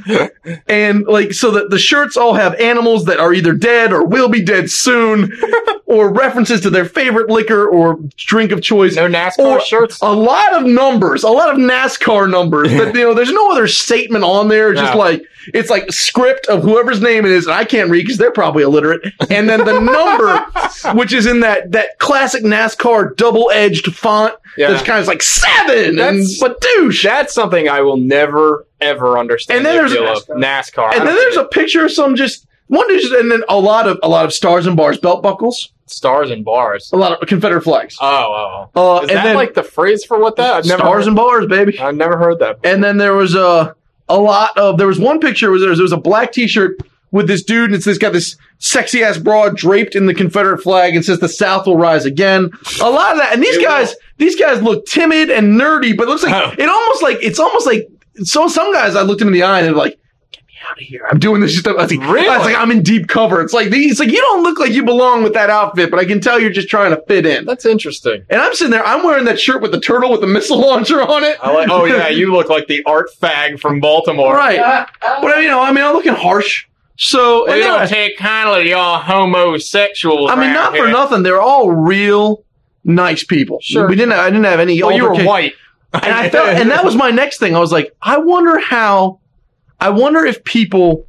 And like, so that the shirts all have animals that are either dead or will be dead soon, or references to their favorite liquor or drink of choice. no NASCAR Or shirts. a lot of numbers, a lot of NASCAR numbers. But you know, there's no other statement on there. It's just No. like it's like script of whoever's name it is, and I can't read because they're probably illiterate. And then the number, which is in that that classic NASCAR double-edged font. Yeah. That's kind of like seven That's- and badoosh. That's something I will never ever understand. And then the there's- appeal of NASCAR. I And don't then there's get a picture of some just one dude, and then a lot of a lot of stars and bars, belt buckles, it. Stars and bars. a lot of Confederate flags. Oh, oh, Uh, oh. Is and that then like the phrase for what that? I've never stars heard, and bars, baby. I've never heard that. And then there was a a lot of there was one picture where there was, there was a black T-shirt with this dude, and it's this got this sexy ass broad draped in the Confederate flag and says the South will rise again. A lot of that, and these It guys, these guys look timid and nerdy, but it looks like Oh. it almost like it's almost like so. Some guys, I looked them in the eye and they're like, "Get me out of here! I'm doing this." Just I was like, Really? I was like, I'm in deep cover. It's like these, like you don't look like you belong with that outfit, but I can tell you're just trying to fit in. That's interesting. And I'm sitting there, I'm wearing that shirt with the turtle with the missile launcher on it. I like. Oh yeah, you look like the art fag from Baltimore. Right. But you know, I mean, I'm looking harsh. So, and We then- don't take kindly to y'all homosexuals. I mean, around not for here. nothing. They're all real nice people. Sure. We didn't. I didn't have any. Well, you were altercation. white, and I felt, and that was my next thing. I was like, I wonder how. I wonder if people,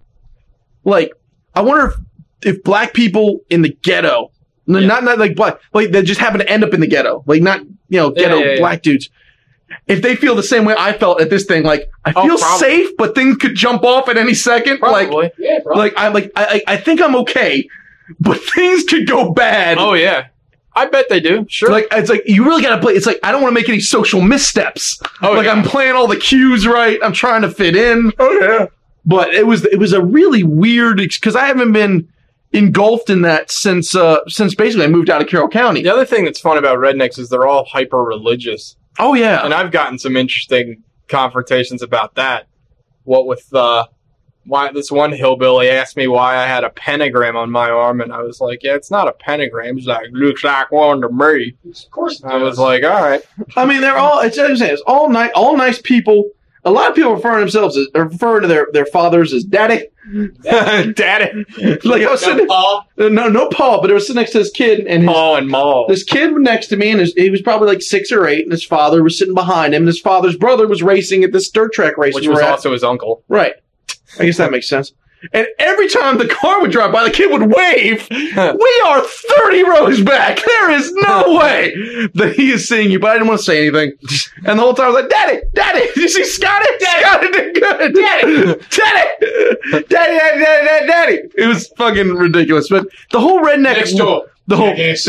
like, I wonder if if black people in the ghetto, n- Yeah. not not like black, like they just happen to end up in the ghetto, like not you know Yeah, ghetto yeah, yeah. black dudes. If they feel the same way I felt at this thing, like I Oh, feel probably. safe, but things could jump off at any second. Like, Probably. Yeah, bro. like I like I I I think I'm okay, but things could go bad. Oh yeah, I bet they do. Sure. Like it's like you really got to play. It's like I don't want to make any social missteps. Oh, like yeah. I'm playing all the cues right. I'm trying to fit in. oh yeah. But it was it was a really weird because I haven't been engulfed in that since uh since basically I moved out of Carroll County. The other thing that's fun about rednecks is they're all hyper religious, Oh yeah. and I've gotten some interesting confrontations about that. What with uh, why this one hillbilly asked me why I had a pentagram on my arm, and I was like, yeah, it's not a pentagram. He's like, looks like one to me. Of course, it I was does. like, all right. I mean, they're all. It's, I'm saying, it's all nice, all nice people. A lot of people refer to themselves as or refer to their, their fathers as daddy. Daddy. Like I was No, sitting, Paul. no, no, Paul, but I was sitting next to this kid, and his, Paul and Maul. this kid next to me, and his, he was probably like six or eight, and his father was sitting behind him, and his father's brother was racing at this dirt track race. Which we was were at. also his uncle. Right. I guess that makes sense. And every time the car would drive by, the kid would wave. We are thirty rows back. There is no way that he is seeing you, but I didn't want to say anything. And the whole time I was like, Daddy, Daddy, did you see Scotty? Daddy. Scotty did good. Daddy, Daddy, Daddy, Daddy, Daddy, Daddy, Daddy. It was fucking ridiculous. But the whole redneck. Next door. The whole. Yes.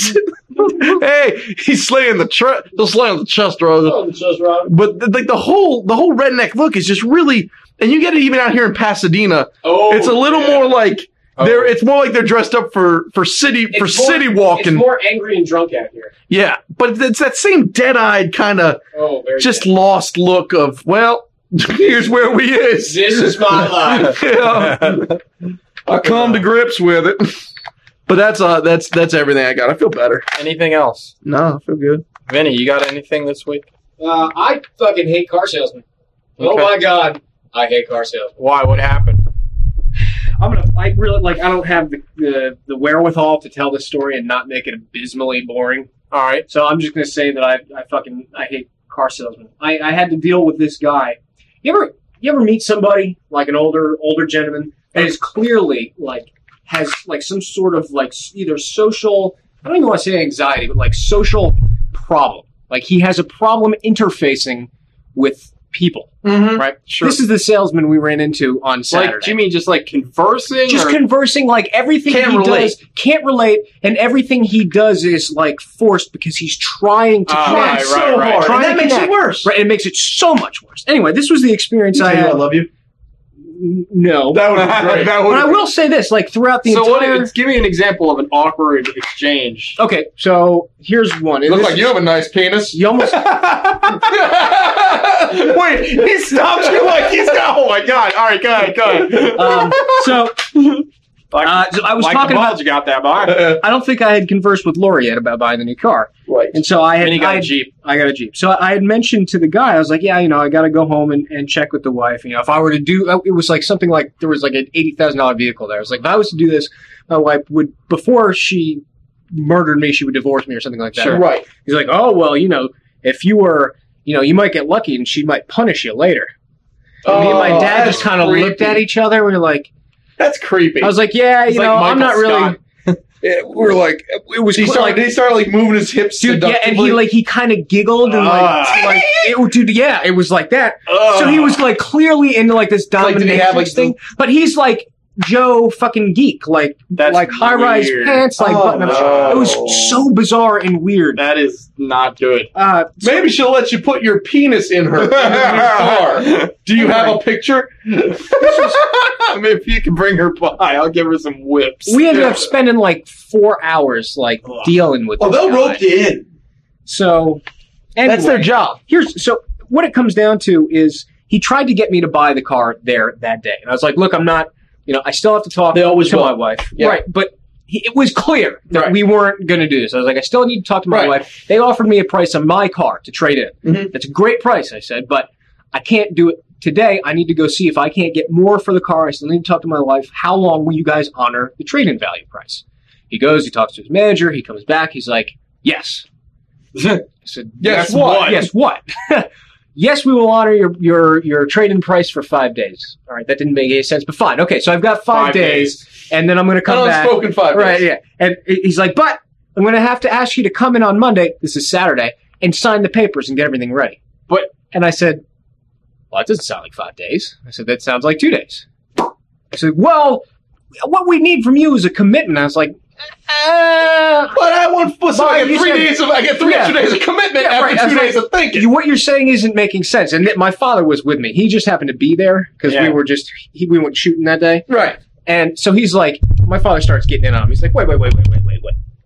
Hey, he's slaying the tr- he'll slay on the chest, brother. Oh, the show's wrong. But the, like the whole the whole redneck look is just really, and you get it even out here in Pasadena. Oh, It's a little yeah. more like Oh. they're. It's more like they're dressed up for for city It's for more- city walking. It's more angry and drunk out here. Yeah, but it's that same dead eyed kind of Oh, very just good. lost look of well, here's where we is. This is my life. Yeah. I come to grips with it. But that's uh that's that's everything I got. I feel better. Anything else? No, I feel good. Vinny, you got anything this week? Uh, I fucking hate car salesmen. Oh Okay. my god, I hate car salesmen. Why? What happened? I'm gonna. I really like. I don't have the, the the wherewithal to tell this story and not make it abysmally boring. All right. So I'm just gonna say that I I fucking I hate car salesmen. I, I had to deal with this guy. You ever you ever meet somebody like an older older gentleman that is clearly like has like some sort of like s- either social, I don't even want to say anxiety, but like social problem. Like he has a problem interfacing with people. Mm-hmm. Right. Sure. This is the salesman we ran into on Saturday. Like, do you mean just like conversing? Just or? conversing, like everything Can't he relate. does can't relate, and everything he does is like forced because he's trying to Ah, connect. right, so right, right. hard. Trying And that to makes it connect. worse. Right, it makes it so much worse. Anyway, this was the experience I Tell you had. I love you. N- No, That would be great. That but would I will say this: like throughout the so entire. what? Give me an example of an awkward exchange. Okay, so here's one. Looks This like is- you have a nice penis. You almost. Wait, he stops you like he's got. Oh my god! All right, go ahead, go ahead. Um, so, Like, uh, so I was like talking the about. balls you got that boy. I don't think I had conversed with Lori yet about buying the new car, Right. and so I had. And you got I a had- Jeep. I got a Jeep. So I had mentioned to the guy, I was like, yeah, you know, I got to go home and, and check with the wife. You know, if I were to do, it was like something like, there was like an eighty thousand dollars vehicle there. I was like, if I was to do this, my wife would, before she murdered me, she would divorce me or something like that. Sure. Right. He's like, oh, well, you know, if you were, you know, you might get lucky and she might punish you later. And me and my Oh, dad that's just kind of creepy. looked at each other. We were like, That's creepy. I was like, yeah, It's you like know, I'm not Michael really. Scott. Yeah, we were like, It was he cl- started, like, he started like moving his hips. dude, yeah, and he seductively. like he kind of giggled and like, Ah. like it, dude, yeah, it was like that. Ugh. So he was like clearly into like this Like, did he dominatrix have, like, thing, but he's like Joe fucking geek, like That's like high rise weird. pants, like Oh, button up. no. It was so bizarre and weird. That is not good. Uh, so- Maybe she'll let you put your penis in her, in her car. Do you have a picture? I mean, if you can bring her by, I'll give her some whips. we ended up spending like four hours like dealing with. Oh, this they'll guy. rope you in. So anyway, That's their job. Here's so what it comes down to is he tried to get me to buy the car there that day, and I was like, look, I'm not. You know, I still have to talk They always to will. my wife, Yeah. right? But he, it was clear that Right. we weren't going to do this. I was like, I still need to talk to my Right. wife. They offered me a price on my car to trade in. Mhm. That's a great price, I said, but I can't do it today. I need to go see if I can't get more for the car. I still need to talk to my wife. How long will you guys honor the trade-in value price? He goes, he talks to his manager. He comes back. He's like, yes. I said, Yes, yes, what? Yes, what? Yes, we will honor your, your, your trade-in price for five days. All right, that didn't make any sense, but fine. Okay, so I've got five, Five days, and then I'm going to come back. Unspoken five Right, days. yeah. And he's like, but I'm going to have to ask you to come in on Monday, this is Saturday, and sign the papers and get everything ready. But- And I said, well, that doesn't sound like five days. I said, that sounds like two days. I said, well, what we need from you is a commitment. I was like, uh, But I want so But I you get three said- days of I get three Yeah. extra days of commitment Yeah, after right. I two was days like, of thinking. you- what you're saying isn't making sense. And th- my father was with me. He just happened to be there because Yeah. we were just, he, we went shooting that day. Right. And so he's like, my father starts getting in on him. He's like, wait, wait, wait, wait, wait, wait, wait.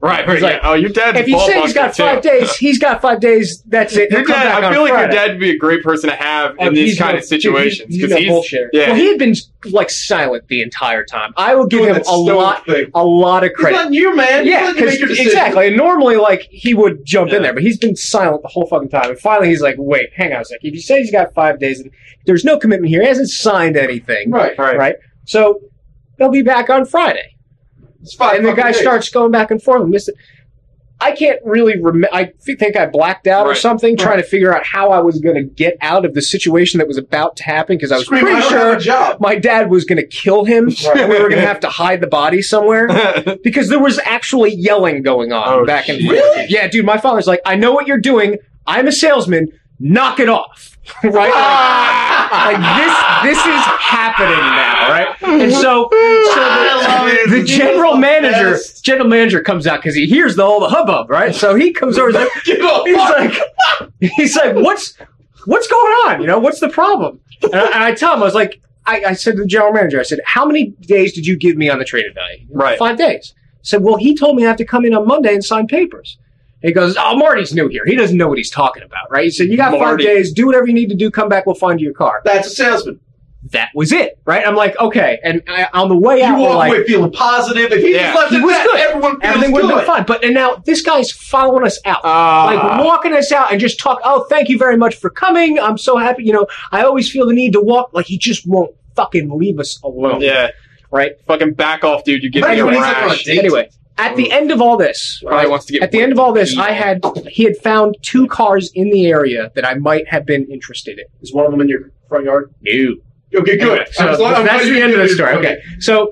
Right, right. He's Yeah. like, Oh, your dad's if you say he's got five too. days, he's got five days. That's it. Your He'll come dad, back I on feel like Friday. your dad would be a great person to have Oh, in these he's kind no- of situations He's, he's, because he's, no bullshitter. yeah. Well, he had been like silent the entire time. I will give Doing him that a stoic lot, thing. a lot of He's credit. letting you, man. He's Yeah, letting you make your decision. exactly. And normally, like, he would jump Yeah. in there, but he's been silent the whole fucking time. And finally, he's like, wait, hang on a second. If you say he's got five days, and there's no commitment here, he hasn't signed anything. Right. Right. Right? So, they'll be back on Friday. It's five And the fucking guy days. starts going back and forth. And miss it. I can't really remember. I f- think I blacked out or Right. something, trying to figure out how I was going to get out of the situation that was about to happen, because I was Scream, pretty I don't sure have a job. my dad was going to kill him, and we were going to have to hide the body somewhere. Because there was actually yelling going on Oh, back and shit. forth. Really? Yeah, dude, my father's like, I know what you're doing. I'm a salesman. Knock it off. Right? Like, like this this is happening now, right? And so, so the, the general manager Yes. general manager comes out because he hears the all the hubbub, right? So he comes over and Get off. he's like he's like, What's what's going on? You know, what's the problem? And I, and I tell him, I was like, I, I said to the general manager, I said, how many days did you give me on the traded value? Right. Five days. I said, well, he told me I have to come in on Monday and sign papers. And he goes, oh, Marty's new here. He doesn't know what he's talking about, right? He said, you got Marty. five days. Do whatever you need to do. Come back. We'll find you your car. That's a salesman. That was it, right? I'm like, okay. And I, on the way You out, we're walk like, away feeling positive. If he Yeah. just left he it was that, good. everyone feels everything would have good. been fine. But and now this guy's following us out. Ah. Like walking us out and just talk. Oh, thank you very much for coming. I'm so happy. You know, I always feel the need to walk. Like he just won't fucking leave us alone. Yeah. Right. Fucking back off, dude. You're getting Right, me a when he's like on a rash. date. Anyway, at the end of all this, Probably right, wants to get at the end of all this, beat. I had he had found two cars in the area that I might have been interested in. Is one of them in your front yard? No. Okay, good. Anyway, so I'm glad- I'm that's glad the you end of did the it. story. Okay, so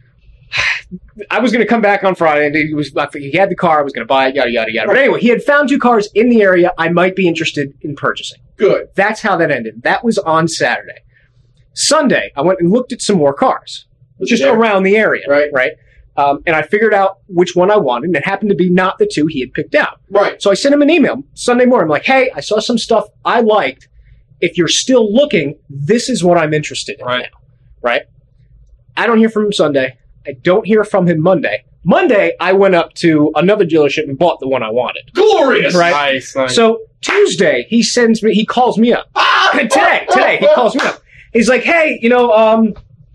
I was going to come back on Friday, and he was I think he had the car. I was going to buy it, yada yada yada. But anyway, he had found two cars in the area I might be interested in purchasing. Good. That's how that ended. That was on Saturday. Sunday, I went and looked at some more cars, Was just he there? around the area, Right. Right. Um, and I figured out which one I wanted, and it happened to be not the two he had picked out. Right. So I sent him an email Sunday morning. I'm like, hey, I saw some stuff I liked. If you're still looking, this is what I'm interested in Right. now. Right? I don't hear from him Sunday. I don't hear from him Monday. Monday, I went up to another dealership and bought the one I wanted. Glorious. Right. Nice, nice. So Tuesday, he sends me, he calls me up. Ah! today, today, he calls me up. He's like, hey, you know, um,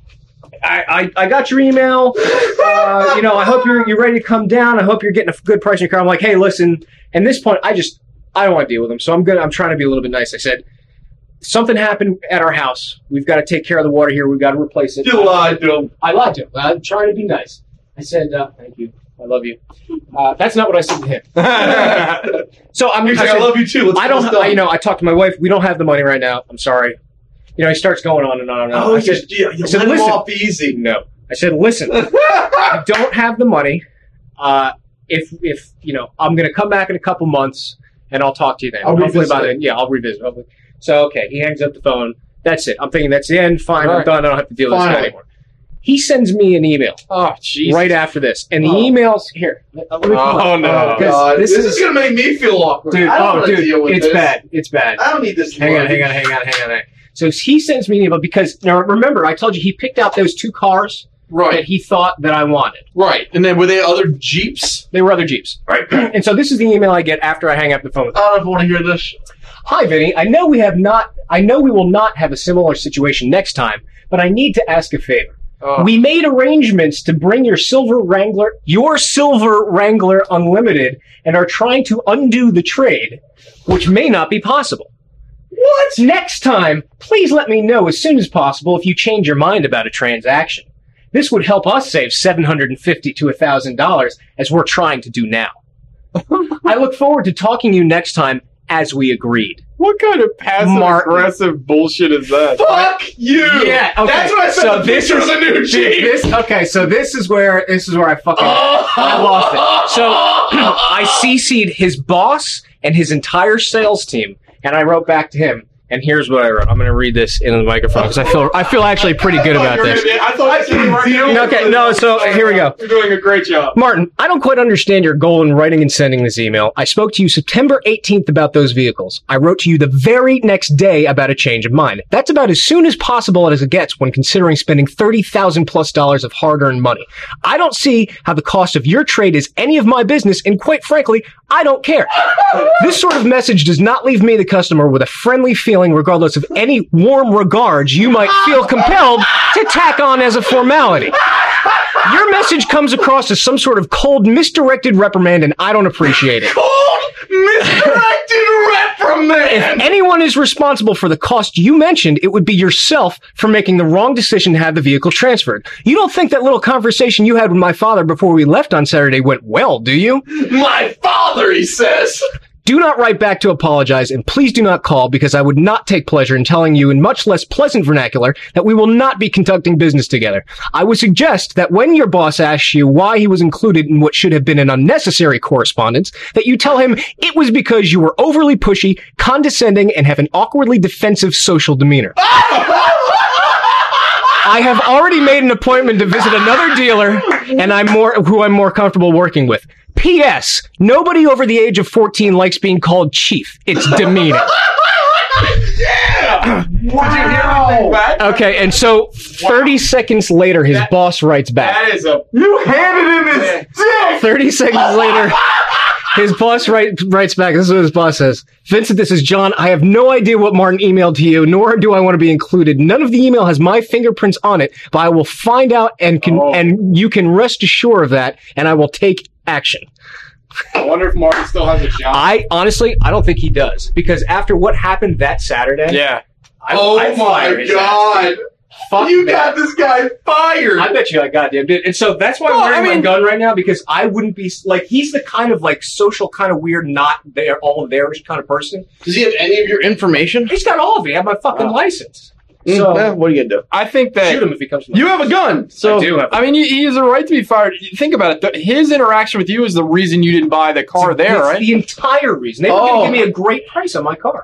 I, I, I got your email. Uh, you know, I hope you're you're ready to come down. I hope you're getting a good price in your car. I'm like, hey, listen. At this point, I just I don't want to deal with him, so I'm good. I'm trying to be a little bit nice. I said, something happened at our house. We've got to take care of the water here. We've got to replace it. You lied to him. I lied to him. I'm trying to be nice. I said, uh, thank you. I love you. Uh, that's not what I said to him. So I'm He's I like, I said, love you too. Let's I get don't, this ha- done. you know, I talked to my wife. We don't have the money right now. I'm sorry. You know, he starts going on and on and on. Oh, I you, said, you, you I said, let him listen. off easy. no. I said, listen, I don't have the money. Uh, if, if, you know, I'm going to come back in a couple months and I'll talk to you then. I'll Hopefully revisit by it. then, yeah, I'll revisit. Hopefully. So, okay, he hangs up the phone. That's it. I'm thinking that's the end. Fine, All I'm right. done. I don't have to deal with this guy Finally. anymore. He sends me an email oh, jeez. right after this. And the Oh. email's here. Let me pull Oh, it. no. Oh, Because God. this This, is- is going to make me feel awkward. Dude, I don't oh, want to dude, deal with it's this. bad. It's bad. I don't need this. Hang on, luggage. hang on, hang on, hang on, hang on. So he sends me an email because, now remember, I told you he picked out those two cars that Right, he thought that I wanted. right. And then were they other Jeeps? They were other Jeeps. Right. And so this is the email I get after I hang up the phone with I him. don't know if I want to hear this. Hi, Vinny. I know we have not, I know we will not have a similar situation next time, but I need to ask a favor. Oh. We made arrangements to bring your Silver Wrangler, your Silver Wrangler Unlimited, and are trying to undo the trade, which may not be possible. What? Next time, please let me know as soon as possible if you change your mind about a transaction. This would help us save seven hundred fifty dollars to one thousand dollars as we're trying to do now. I look forward to talking to you next time as we agreed. What kind of passive Martin. aggressive bullshit is that? Fuck you. Yeah, okay. That's what I said. So the this picture is- of the new Jeep. This okay, so this is where this is where I fucking Oh. I lost it. So I C C'd his boss and his entire sales team, and I wrote back to him, And here's what I wrote. I'm going to read this into the microphone because I feel I feel actually pretty good about this. I thought I could Okay, no, so here we go. You're doing a great job. Martin, I don't quite understand your goal in writing and sending this email. I spoke to you September eighteenth about those vehicles. I wrote to you the very next day about a change of mind. That's about as soon as possible as it gets when considering spending thirty thousand plus dollars of hard-earned money. I don't see how the cost of your trade is any of my business, and quite frankly, I don't care. This sort of message does not leave me, the customer, with a friendly feeling regardless of any warm regards you might feel compelled to tack on as a formality. Your message comes across as some sort of cold, misdirected reprimand, and I don't appreciate it. Cold, misdirected reprimand! If anyone is responsible for the cost you mentioned, it would be yourself for making the wrong decision to have the vehicle transferred. You don't think that little conversation you had with my father before we left on Saturday went well, do you? My father, he says! Do not write back to apologize, and please do not call, because I would not take pleasure in telling you in much less pleasant vernacular that we will not be conducting business together. I would suggest that when your boss asks you why he was included in what should have been an unnecessary correspondence, that you tell him it was because you were overly pushy, condescending, and have an awkwardly defensive social demeanor. I have already made an appointment to visit another dealer, and I'm more who I'm more comfortable working with. P S. Nobody over the age of fourteen likes being called chief. It's demeaning. Yeah! Wow. Okay, and so thirty seconds later, his That- boss writes back. That is a. You handed him his dick! thirty seconds later, his boss write, writes back. This is what his boss says. Vincent, this is John. I have no idea what Martin emailed to you, nor do I want to be included. None of the email has my fingerprints on it, but I will find out and can, Oh. and you can rest assured of that, and I will take action. I wonder if Martin still has a job. I honestly, I don't think he does, because after what happened that Saturday, yeah. I, Oh I'd my fire his ass, god! dude. Fuck You that. got this guy fired! I bet you I goddamn did. And so that's why I'm Well, wearing I mean- my gun right now, because I wouldn't be like, he's the kind of like social, kind of weird, not there, all there kind of person. Does he have any of your information? He's got all of it. I have my fucking Wow. license. Mm, So eh, what are you gonna do? I think that. shoot him if he comes to my You have a gun, so I do have I mean, he, he has a right to be fired. Think about it. The, his interaction with you is the reason you didn't buy the car there, It's right? the entire reason. They were Oh. going to give me a great price on my car.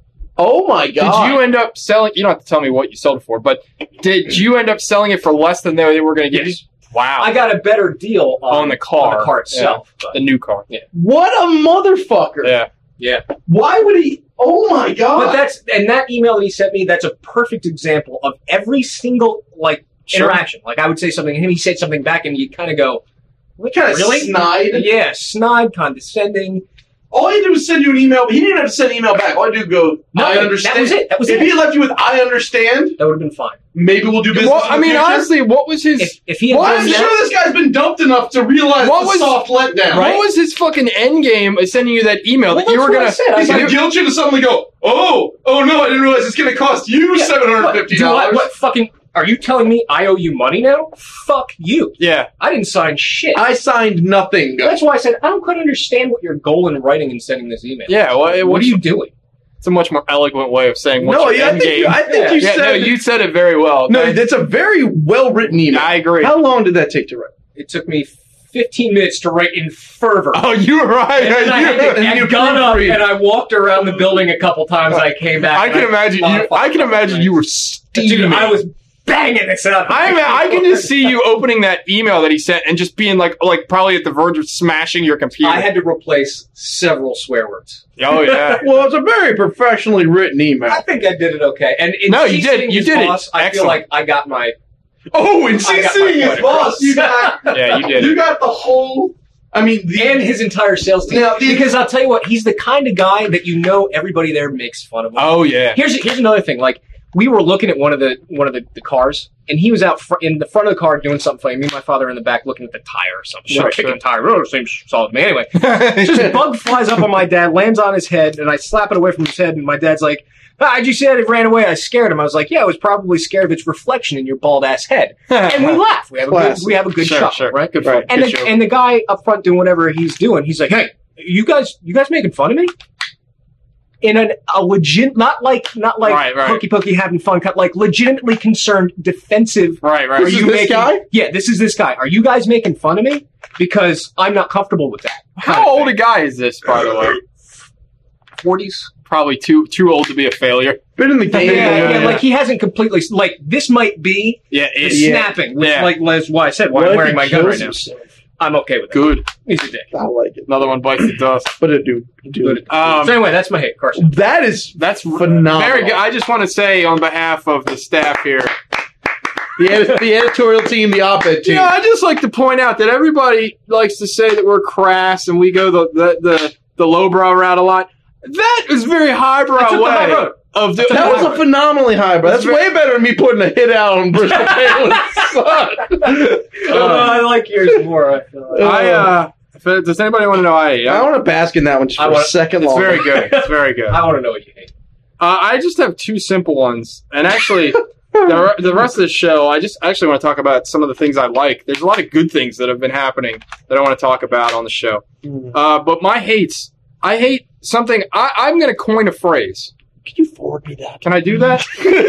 Oh my god! Did you end up selling? You don't have to tell me what you sold it for, but did you end up selling it for less than they were going to give you? Yes. Wow. I got a better deal on, On the car. on the car itself. but- the new car. Yeah. What a motherfucker! Yeah. Yeah. Why would he? Oh my god! But that's, and that email that he sent me, that's a perfect example of every single, like, Sure. interaction. Like, I would say something, and he sauld say something back, and you kind of go, what kind of really? snide? Yeah, snide, condescending. All he did was send you an email. He didn't have to send an email back. All he did was go, No, I understand. that was it. That was If it. he had left you with, I understand, That would have been fine. maybe we'll do business Well, in I the mean, future. honestly, what was his? If, if he had Well, done I'm that, sure this guy's been dumped enough to realize What the was- soft letdown. What was his fucking end game of sending you that email Well, that you that's were what I gonna? said. I He's was gonna like, guilt you to suddenly go, oh, oh no, I didn't realize it's gonna cost you Yeah, seven hundred what, fifty do I, dollars. what fucking, are you telling me I owe you money now? Fuck you. Yeah. I didn't sign shit. I signed nothing. That's why I said, I don't quite understand what your goal in writing and sending this email. Yeah. Well, it, What are you doing? It's a much more eloquent way of saying what's No, your yeah, I end think, you, game. I think Yeah. you yeah, said. no, you said it very well. no, Okay? that's a very well written email. I agree. How long did that take to write? It took me fifteen minutes to write in fervor. Oh, you were right. And then I, had to, and I you got up proofread. and I walked around the building a couple times. I came back. I and can imagine you. motherfucker I can imagine you were Dude, steaming. I was banging this out. I mean, I can just see you opening that email that he sent and just being like, like probably at the verge of smashing your computer. I had to replace several swear words. oh yeah. Well, it's a very professionally written email. I think I did it okay. And in No, you did- CCing you his did it. boss, I feel Excellent. like I got my. Oh, and I got my CCing his point boss, across. you got, Yeah, you did. you got the whole. I mean, the, And his entire sales team. Now, the- because I'll tell you what, he's the kind of guy that you know everybody there makes fun of him. Oh yeah. Here's here's another thing. Like we were looking at one of the one of the, the cars, and he was out fr- in the front of the car doing something funny. Me and my father are in the back looking at the tire or something. Sure, Sure, kicking sure. the tire. Oh, seems solid to me. Anyway, just a bug flies up on my dad, lands on his head, and I slap it away from his head. And my dad's like, ah, "How'd you see that? It ran away. I scared him." I was like, "Yeah, it was probably scared of its reflection in your bald ass head." And we laugh. We have a good, Classic. we have a good Sure, chuckle, sure. right? Good Right. fun. And Good the, joke. and the guy up front doing whatever he's doing, he's like, "Hey, you guys, you guys making fun of me?" In an, a legit, not like not like Right, right. hokey pokey having fun, cut like legitimately concerned, defensive. right, right. Are This is you this making? guy? Yeah, this is this guy. Are you guys making fun of me? Because I'm not comfortable with that. How old a guy is this, by the way? forties. Probably too too old to be a failure. Been in the game. Yeah, a yeah, little like he hasn't completely like this might be Yeah, the it, Yeah. snapping, which Yeah. like that's why I said why What I'm if wearing he my gun kills right now. himself? I'm okay with it. good. He's a dick. I like it. Another one bites the dust. But it do. do it. Um, so anyway, that's my hate, Carson. That is That's phenomenal. very good. I just want to say on behalf of the staff here, the, edit- the editorial team, the op-ed team. yeah, I just like to point out that everybody likes to say that we're crass and we go the the the, the lowbrow route a lot. That is very highbrow I took the way high road. of the. That was a phenomenally high, bro. That's It's way better than me putting a hit out on Bristol Palin's son. Oh, I like yours more. I feel like. I uh, if it- does anybody want to know? I I want to bask in that one just I for wanna- a second It's longer. very good. It's very good. I want to know what you hate. Uh, I just have two simple ones, and actually, the, the rest of the show, I just actually want to talk about some of the things I like. There's a lot of good things that have been happening that I want to talk about on the show. Mm. Uh, but my hates, I hate something. I, I'm going to coin a phrase. Can you forward me that? Can I do that?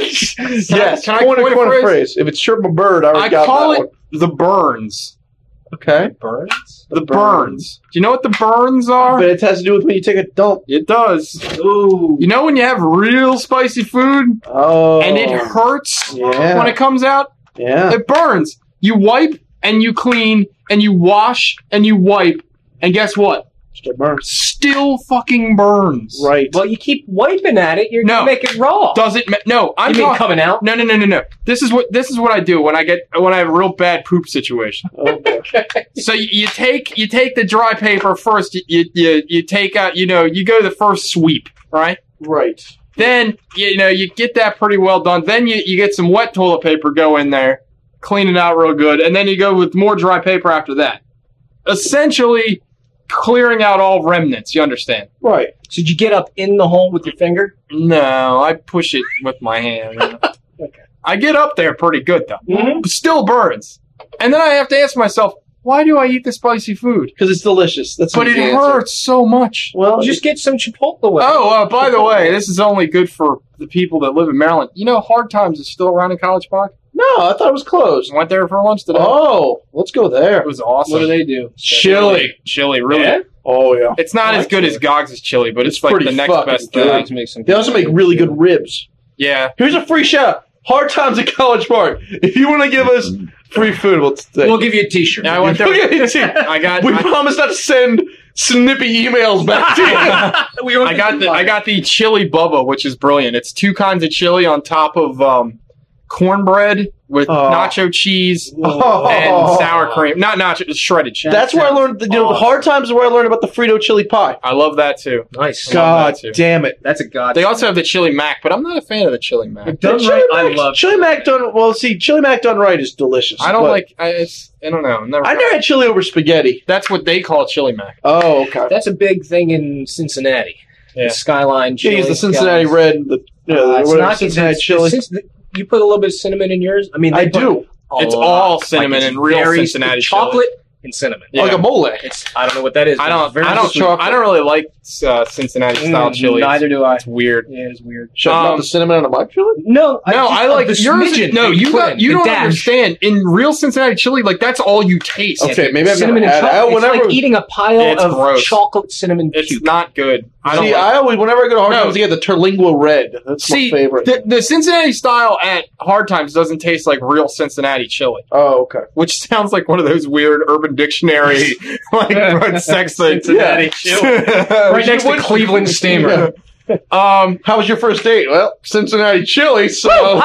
yes. can I coin, a, coin a coin a phrase? phrase? If it's Chirp a Bird, I already I got call that it the burns. one. Okay. Burns? The burns. Do you know what the burns are? But it has to do with when you take a dump. It does. Ooh. You know when you have real spicy food Oh. and it hurts Yeah. when it comes out? Yeah. It burns. You wipe and you clean and you wash and you wipe, and guess what? Still burns. Still fucking burns. Right. Well, you keep wiping at it, you're No. gonna make it raw. Does it? Ma- no, I'm you mean talking. coming out? No, no, no, no, no. This is what this is what I do when I get when I have a real bad poop situation. Okay. So you, you take you take the dry paper first. You, you you you take out. You know you go the first sweep, right? Right. Then you know you get that pretty well done. Then you you get some wet toilet paper, go in there, clean it out real good, and then you go with more dry paper after that. Essentially, clearing out all remnants. You understand? Right. So did you get up in the hole with your finger? No, I push it with my hand. Okay. I get up there pretty good though. Mhm. Still burns. And then I have to ask myself, why do I eat the spicy food? Because it's delicious. That's But an it easy answer. hurts so much. Well, Just get some Chipotle with it. Oh, uh, by the way, this is only good for the people that live in Maryland. You know, Hard Times is still around in College Park. no, I thought it was closed. I went there for lunch today. Oh, let's go there. It was awesome. What do they do? Chili, chili, really. Yeah? Oh yeah. It's not I as like good chili. as Gogs' chili, but it's, It's like pretty the next fucking best good. thing. Make some They also make really good ribs. Yeah. Here's a free shout. Hard Times at College Park. If you want to give us free food, we'll take We'll give you a T-shirt. Yeah, I went there. I I got. We I, promise not to send snippy emails back to you. we I got the I got the chili bubba, which is brilliant. It's two kinds of chili on top of um, cornbread with Oh. nacho cheese Oh. and sour cream. Not nacho, it's shredded cheese. That's where I learned. The, you know, the Hard Times is where I learned about the Frito chili pie. I love that too. Nice. God. God that too. damn it! That's a god. They also have the chili mac, but I'm not a fan of the chili mac. Done Chili right, I Mac- love chili mac done. Well, see, chili mac done right is delicious. I don't but like. I, it's. I don't know. Never. I never had chili over spaghetti. That's what they call chili mac. Oh, okay. That's a big thing in Cincinnati. Yeah. The Skyline Yeah, chili. use the Cincinnati guys. Red. The, you know, Uh, the it's whatever, not Cincinnati it's- chili. it's- it's- you put a little bit of cinnamon in yours. I mean, they I put do. a It's lot. all cinnamon Like, it's and real very- Cincinnati it's chili. chocolate and cinnamon. Yeah. Like a mole. It's I don't know what that is. I but don't. it's very I don't. sweet. chocolate. I don't really like uh, Cincinnati style Mm, chili. Neither do I. It's weird. Yeah, it's weird. Shut Um, up the cinnamon on my chili? No, No, just- I like the yours. smidgen No, that you put got. in, You the don't dash. understand. In real Cincinnati chili, like that's all you taste. Okay, maybe I've cinnamon never and had it. I, chocolate. whenever, It's like eating a pile It's of gross. chocolate cinnamon It's cubes. not good. I don't. see, like I always, whenever I go to Hard No. Times, I get the Terlingua Red. That's See, my favorite. the, the Cincinnati style at Hard Times doesn't taste like real Cincinnati chili, oh, okay. which sounds like one of those weird Urban Dictionary like sex things. Cincinnati chili. right next to Cleveland Steamer. Um. How was your first date? Well, Cincinnati chili, so...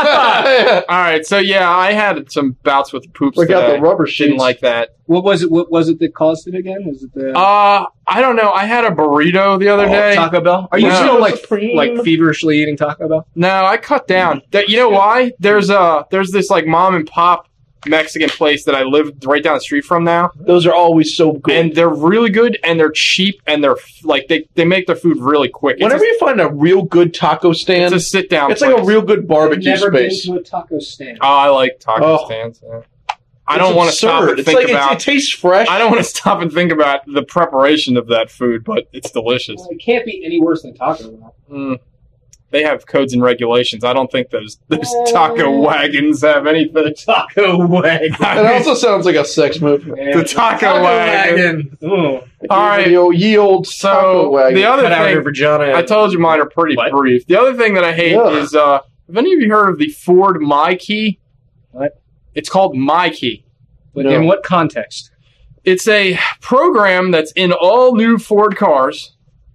high All right. So yeah, I had some bouts with poops. we got today. the rubber sheets. Didn't like that. What was it? What was it that caused it again? Was it the Uh, I don't know. I had a burrito the other Oh, day. Taco Bell? Are you No. still like Supreme. like feverishly eating Taco Bell? No, I cut down. That you know why? There's a there's this like mom and pop Mexican place that I live right down the street from now, Those are always so good. and they're really good and they're cheap and they're f- like they, they make their food really quick. It's Whenever a, you find a real good taco stand, it's a sit down. it's like a real good barbecue I've never space. been to a taco stand. Oh, I like taco Oh. stands. Yeah. I It's don't want to stop absurd. and It's think like, it's- about. it tastes fresh. I don't want to stop and think about the preparation of that food, but it's delicious. Well, it can't be any worse than Taco Bell. Mm. They have codes and regulations. I don't think those those Oh. taco wagons have anything. Taco wagon. It also sounds like a sex move. The taco, wagon. Ooh. All right. Yo, ye old taco So wagon. the other Cut out thing, your vagina. I told you mine are pretty What? brief. The other thing that I hate Ugh. is, uh, have any of you heard of the Ford MyKey? What? It's called MyKey. But No. in what context? It's a program that's in all new Ford cars,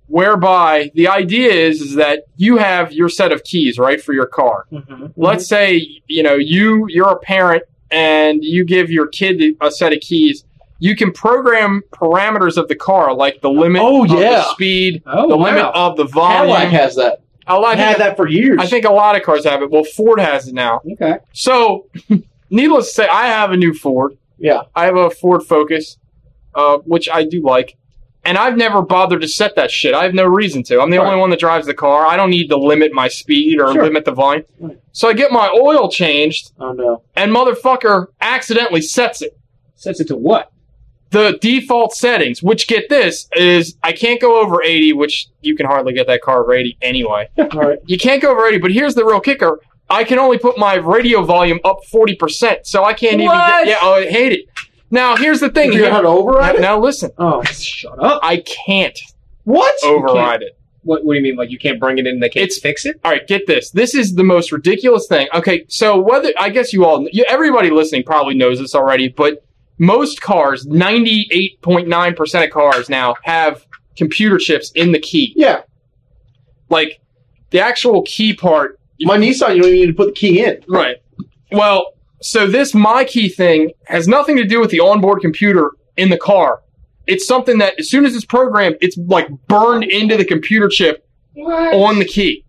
whereby the idea is, is that you have your set of keys, right, for your car. Mm-hmm. Let's say, you know, you, you're a parent and you give your kid a set of keys. You can program parameters of the car, like the limit Oh, of yeah. the speed, Oh, the wow. limit of the volume. Cadillac has that. A lot- I've had that for years. I think a lot of cars have it. Well, Ford has it now. Okay. So, needless to say, I have a new Ford. Yeah. I have a Ford Focus, uh, which I do like. And I've never bothered to set that shit. I have no reason to. I'm the Right. only one that drives the car. I don't need to limit my speed or Sure. limit the volume. Right. So I get my oil changed, Oh, no. and motherfucker accidentally sets it. Sets it to what? The default settings, which, get this, is I can't go over eighty, which you can hardly get that car over eighty anyway. All right. You can't go over eighty, but here's the real kicker. I can only put my radio volume up forty percent, so I can't even What? get... Yeah, oh, I hate it. Now, here's the thing. You know how to override it? Now, listen. Oh. Shut up. I can't What? override it. What, what do you mean? Like you can't bring it in and they can't It's- fix it? All right, get this. This is the most ridiculous thing. Okay, so whether... I guess you all... You, everybody listening probably knows this already, but most cars, ninety-eight point nine percent of cars now, have computer chips in the key. Yeah. Like, the actual key part... My Nissan, you don't even need to put the key in. Right. Well, so this MyKey thing has nothing to do with the onboard computer in the car. It's something that as soon as it's programmed, it's like burned into the computer chip What? on the key.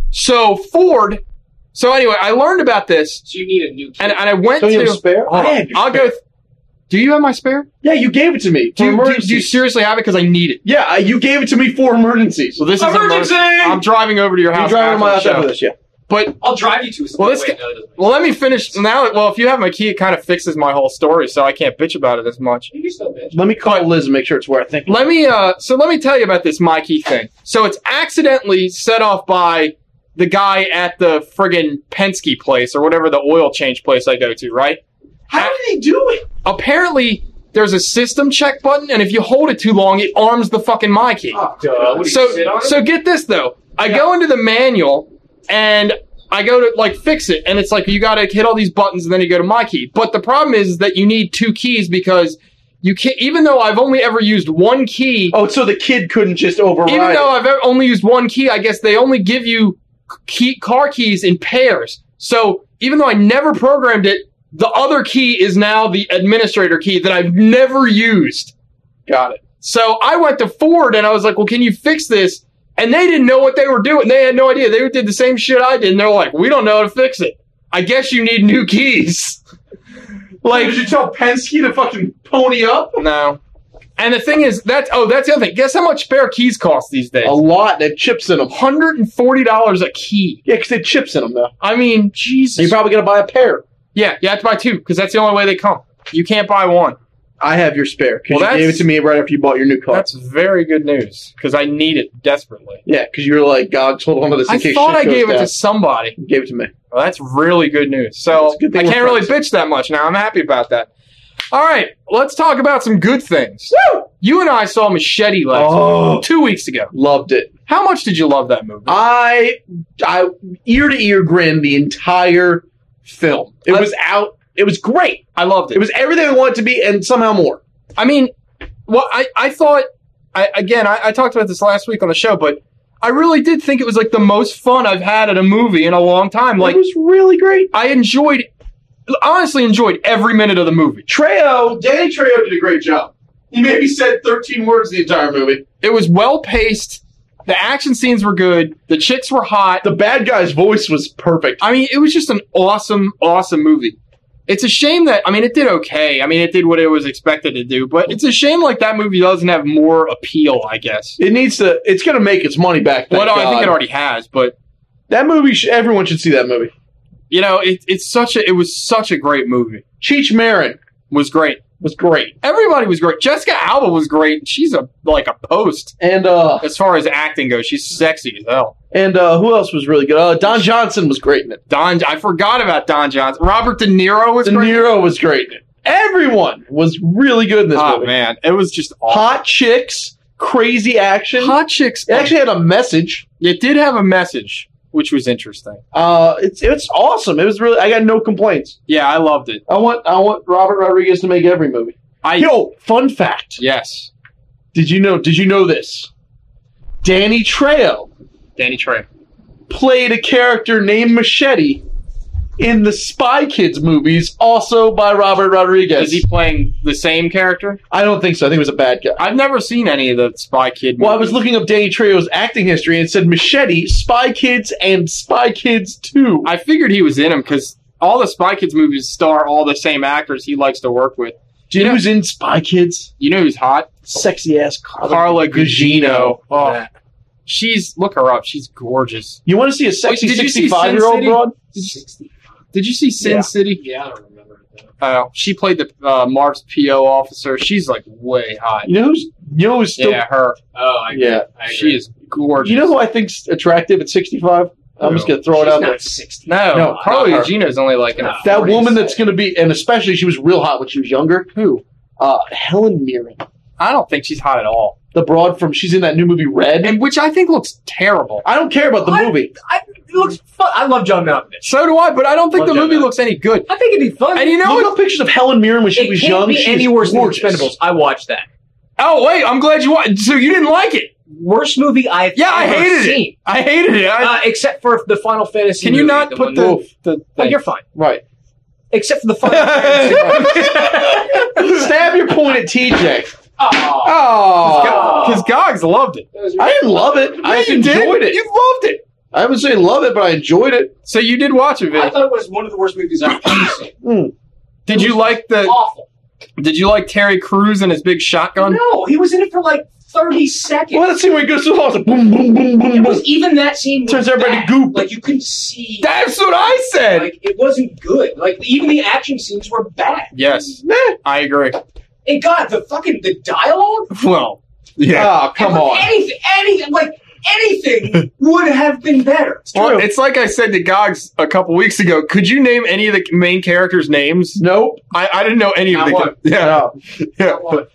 So Ford. So anyway, I learned about this, So you need a new key. and, and I went Don't you have a to. spare? Hold I on, have your I'll spare. go. Th- do you have my spare? Yeah, you gave it to me. Do for you, do, emergencies. do you seriously have it? Because I need it. Yeah, I- you gave it to me for emergencies. So this is Emergency! I'm driving over to your house. You're driving to my house after the after show. this, yeah. But I'll drive you to it. Well, this Wait, ca- no, it doesn't. well, let me finish now. Well, if you have my key, it kind of fixes my whole story, so I can't bitch about it as much. You can still bitch. Let me call Liz and make sure it's where I think. Let me uh so let me tell you about this MyKey thing. So it's accidentally set off by the guy at the friggin' Penske place or whatever the oil change place I go to, right? How did he do it? Apparently there's a system check button, and if you hold it too long, it arms the fucking MyKey. Oh, Duh. What do you so sit on it? so get this though. I go into the manual and I go to like fix it, and it's like you got to hit all these buttons, and then you go to MyKey. But the problem is that you need two keys because you can't. Even though I've only ever used one key, Oh, so the kid couldn't just override even though it. I've ever only used one key, I guess they only give you key, car keys in pairs. So even though I never programmed it, the other key is now the administrator key that I've never used. Got it. So I went to Ford and I was like, well, can you fix this? And they didn't know what they were doing. They had no idea. They did the same shit I did. And they're like, we don't know how to fix it. I guess you need new keys. Like, like, did you tell Penske to fucking pony up? no. And the thing is, that's, oh, that's the other thing. Guess how much spare keys cost these days? A lot. They have chips in them. one hundred forty dollars a key. Yeah, because they have chips in them now. I mean, Jesus. You're probably gonna buy a pair. Yeah, you have to buy two because that's the only way they come. You can't buy one. I have your spare because Well, you gave it that's- to me right after you bought your new car. That's very good news because I need it desperately. Yeah, because you were like, God, just hold on to this in I case thought I shit goes gave it down. to somebody. You gave it to me. Well, that's really good news. So It's a good thing I we're can't really friends. bitch that much now. I'm happy about that. All right, let's talk about some good things. Woo! You and I saw Machete last Oh. week, two weeks ago. Loved it. How much did you love that movie? I, I ear to ear grinned the entire film. It I- was out. It was great. I loved it. It was everything I wanted to be and somehow more. I mean, well, I, I thought, I, again, I, I talked about this last week on the show, but I really did think it was like the most fun I've had at a movie in a long time. Like, it was really great. I enjoyed, honestly enjoyed every minute of the movie. Trejo, Danny Trejo did a great job. He maybe said thirteen words the entire movie. It was well paced. The action scenes were good. The chicks were hot. The bad guy's voice was perfect. I mean, it was just an awesome, awesome movie. It's a shame that, I mean, it did okay. I mean, it did what it was expected to do, but it's a shame like that movie doesn't have more appeal, I guess. It needs to. It's going to make its money back. Thank Well, no, I think God. it already has, but That movie. Sh- everyone should see that movie. you know, it, it's such a, it was such a great movie. Cheech Marin It was great. was great, Everybody was great. Jessica Alba was great. She's a like a post and uh, as far as acting goes. She's sexy as hell. and uh, who else was really good? Uh, Don Johnson was great in it. Don, I forgot about Don Johnson. Robert De Niro was De great. Niro was great in it. Everyone was really good in this Oh movie. man, it was just awesome. Hot chicks, crazy action. Hot chicks. It actually had a message. It did have a message, which was interesting. Uh, it's it's awesome. It was really. I got no complaints. Yeah, I loved it. I want I want Robert Rodriguez to make every movie. I Yo, fun fact. yes, Did you know? Did you know this? Danny Trejo Danny Trejo. played a character named Machete in the Spy Kids movies, also by Robert Rodriguez. Is he playing the same character? I don't think so. I think it was a bad guy. I've never seen any of the Spy Kid movies. Well, I was looking up Danny Trejo's acting history and it said Machete, Spy Kids, and Spy Kids two. I figured he was in them because all the Spy Kids movies star all the same actors he likes to work with. Do you you know know- who's in Spy Kids? You know who's hot? Sexy ass Carla, Carla Gugino. Gugino. Oh, Yeah. she's look her up. She's gorgeous. You want to see a sexy Wait, did you see sixty-five year old Sin City? broad? sixty. Did you see Sin Yeah. City? Yeah, I don't remember it. Uh, she played the uh, Mars P O officer. She's like way hot. You know who's you know who's still Yeah, her. Oh, I agree. Yeah. I agree. She is gorgeous. you know who I think's attractive at sixty-five? I'm just gonna throw it She's out not there. sixty. No, No, Carla not her. Gugino's only like in No. a That forties. woman that's gonna be, and especially she was real hot when she was younger. Who? Uh, Helen Mirren, I don't think she's hot at all. the broad from she's in that new movie Red. And which I think looks terrible. I don't care about the I- movie. I, it looks fun. I love John Malkovich. So do I, but I don't think Love the John movie Malkovich. looks any good. I think it'd be fun. And you know Look what? up pictures of Helen Mirren when she it was can't young. be She's any worse gorgeous. than Expendables. I watched that. Oh wait, I'm glad you watched. So you didn't like it? Worst movie I've Yeah, I ever hated seen. it. I hated it. I, Uh, except for the Final Fantasy. can you movie, not the put one the that- the? Oh, thing? you're fine. Right. Except for the Final Fantasy. Stab your point at T J. Oh, Oh, Because Gogs loved it. I didn't love it. I Yeah, just you did. enjoyed it. You loved it. I haven't saying love it, but I enjoyed it. So you did watch it, I Vin. thought it was one of the worst movies I've ever seen. Mm. Did you like the? Awful. Did you like Terry Crews and his big shotgun? No, he was in it for like thirty seconds. Well, let's see where he goes through the house. Like, boom, boom, boom, boom, It boom. was even that scene was Turns everybody bad. to goop. Like you couldn't see. That's what I said. Like it wasn't good. Like even the action scenes were bad. Yes, Meh. I agree. And God, the fucking the dialogue. Well, yeah. Oh, come And on. Anything, anything, like anything would have been better. Well, it's like I said to Gogs a couple weeks ago. Could you name any of the main characters' names? Nope. I, I didn't know any of Not the. one. Yeah, No. yeah.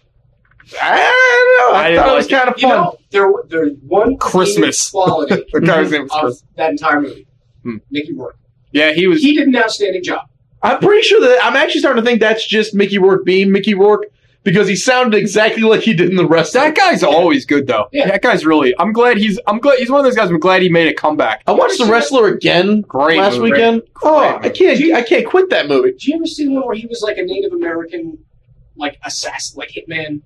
I don't know. I, I didn't thought it like was kind of You fun. know, there, there's one Christmas. quality The guy's name was of Chris. that entire movie. Hmm. Mickey Rourke. Yeah, he was. He did an outstanding job. I'm pretty sure that I'm actually starting to think that's just Mickey Rourke being Mickey Rourke because he sounded exactly like he did in the rest. That of guy's always good though. Yeah. That guy's really. I'm glad he's. I'm glad he's one of those guys. I'm glad he made a comeback. I watched The Wrestler again Great last movie. weekend. Oh, I movie. can't. I can't quit that movie. Did you ever see the one where he was like a Native American, like assassin, like hitman?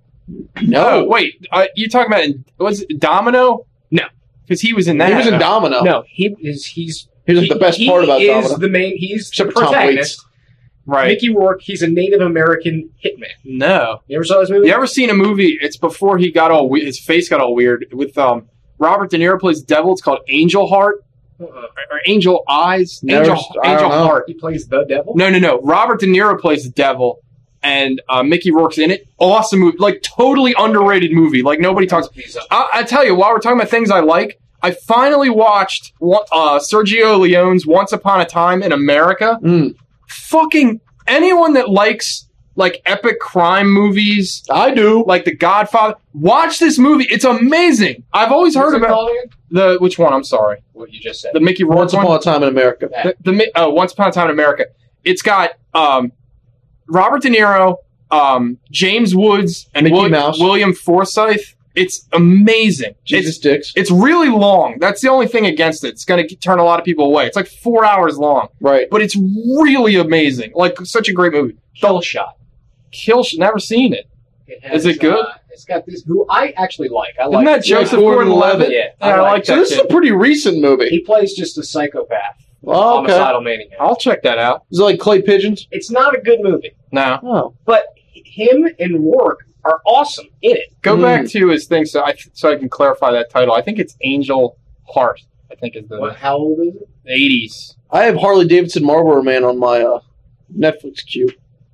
Oh wait, uh, you talking about was it Domino? No. because he was in that. He was in Domino. No, he is. He's He was the best he part about is Domino. the main. He's Except the for Tom protagonist. right. Mickey Rourke. He's a Native American hitman. No. You ever saw this movie? You ever seen a movie? It's before he got all we- his face got all weird with um Robert De Niro plays the devil. It's called Angel Heart Uh-uh. or Angel Eyes. Never- Angel I don't Angel know. Heart. He plays the devil. No, no, no. Robert De Niro plays the devil, and uh, Mickey Rourke's in it. Awesome movie, like totally underrated movie. Like nobody talks. He's a- I, I tell you, while we're talking about things I like, I finally watched one- uh, Sergio Leone's Once Upon a Time in America. Mm. Fucking anyone that likes like epic crime movies, I do. like The Godfather, watch this movie. It's amazing. I've always heard What's it about called again? the which one? I'm sorry, What you just said. the Mickey Rourke Once one. Upon a Time in America. The, the Mi- oh, Once Upon a Time in America. It's got um, Robert De Niro, um, James Woods, and Mickey Wil- Mouse. William Forsythe. It's amazing. Jesus It's, dicks. it's really long. That's the only thing against it. It's going to turn a lot of people away. It's like four hours long, Right. but it's really amazing. Like such a great movie. Kill Shot. Kill. Never seen it. It Is it good? Uh, it's got this who I actually like. I Isn't like. that Joseph Gordon-Levitt? Gordon-Levitt? Yeah, Yeah, I like So that this is kid. a pretty recent movie. He plays just a psychopath, Oh, okay. homicidal maniac. I'll check that out. Is it like Clay Pigeons? It's not a good movie, No. Oh. but him and Rourke are awesome in it. Go Mm. back to his thing so I so I can clarify that title. I think it's Angel Heart. I think is the What, how old is it? eighties. I have Harley Davidson Marlboro Man on my uh, Netflix queue.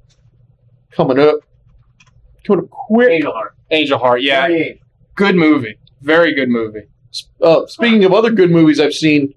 Coming up. Coming up quick. Angel Heart. Angel Heart. Yeah, thirty-eight. good movie. Very good movie. Uh, speaking of other good movies I've seen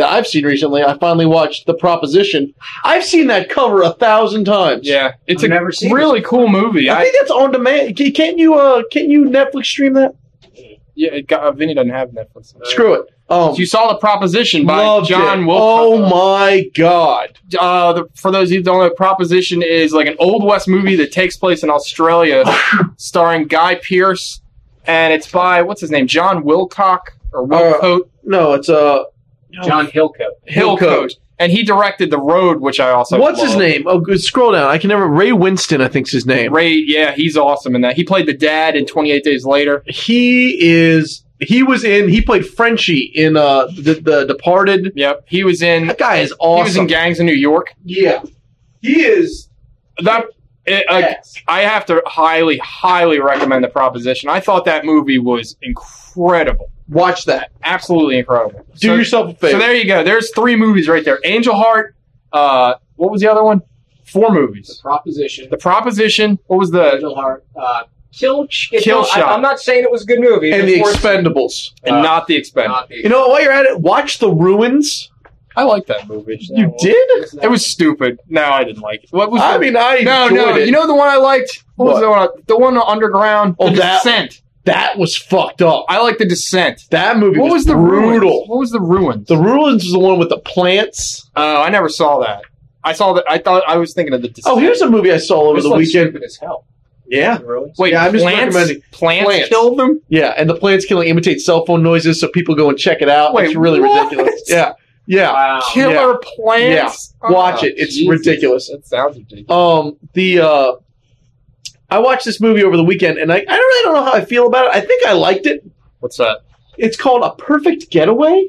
that I've seen recently. I finally watched The Proposition. I've seen that cover a thousand times. Yeah, it's I've a never seen really cool movie. I I, think that's on demand. Can- Can't you? Uh, can't you Netflix stream that? yeah, it got, uh, Vinny doesn't have Netflix. Screw it. Um, You saw The Proposition by loved John it. Wilcock. Oh my god! Uh, the, for those of you who don't know, Proposition is like an Old West movie that takes place in Australia, starring Guy Pearce, and it's by, what's his name, John Wilcock, or Wilcote? No, it's uh, John Hillcoat. Hillcoat. And he directed The Road, which I also what's his love. name? Oh, good. Scroll down. I can never. Ray Winston, I think's his name. Ray, yeah, he's awesome in that. He played the dad in twenty-eight Days Later. He is. He was in. He played Frenchie in uh the, the Departed. Yep, he was in. That guy is He awesome. was in Gangs of New York. Yeah, he is. That it, uh, Yes. I have to highly, highly recommend The Proposition. I thought that movie was incredible, Watch that. absolutely incredible. Do So- yourself a favor. So there you go. There's three movies right there. Angel Heart. Uh, what was the other one? Four The movies. Proposition. The Proposition. What was the? Angel Heart. Uh, Kill, it- Kill no, I, Shot. I'm not saying it was a good movie. and Of the course, Expendables. And Uh, not the Expendables. not the- You know, while you're at it, watch The Ruins. I like that movie. You did? It was stupid. No, I didn't like it. What was? I the, mean, I no, enjoyed no. it. You know the one I liked? What, was What? the one? The one on Underground. Oh, the that- Descent. that was fucked up. I like the Descent. That movie What was, was, the brutal. Ruins? What was the Ruins? The Ruins was the one with the plants. Oh, I never saw that. I saw that. I thought I was thinking of the Descent. Oh, here's a movie I saw over It's the like weekend. stupid as hell. Yeah, Really? Wait, Yeah, I'm just plants, recommending- plants, Plants. kill them? yeah, and the plants can like, imitate cell phone noises, so people go and check it out. Wait, it's really what? ridiculous. Yeah, yeah. Wow. Killer plants? Watch Oh, it. It's Jesus. ridiculous. That sounds ridiculous. Um, the uh, I watched this movie over the weekend, and I, I really don't know how I feel about it. I think I liked it. What's that? It's called A Perfect Getaway.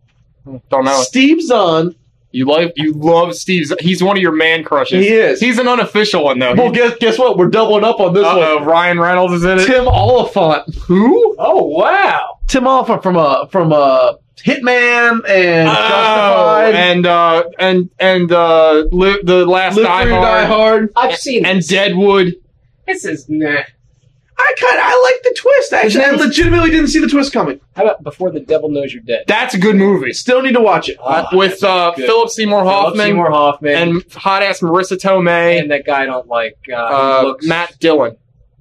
Don't know. Steve Zahn. You love you love Steve. Z- He's one of your man crushes. He is. He's an unofficial one though. Well, guess guess what? We're doubling up on this Uh-oh, one. Ryan Reynolds is in it. Tim Oliphant. Who? Oh, wow. Tim Oliphant from uh from uh Hitman and Oh, Justified. and uh, and and uh, li- the last Live Die Free or Hard, Die Hard. I've seen and this. Deadwood. This is nah. I kind of I like the twist. Actually, I Isn't it- legitimately didn't see the twist coming. How about Before the Devil Knows You're Dead? That's a good movie. Still need to watch it. Ah, With uh, good. Philip Seymour Philip Hoffman Seymour Hoffman and hot ass Marissa Tomei. and that guy I don't like. Uh, uh, he looks, Matt Dillon.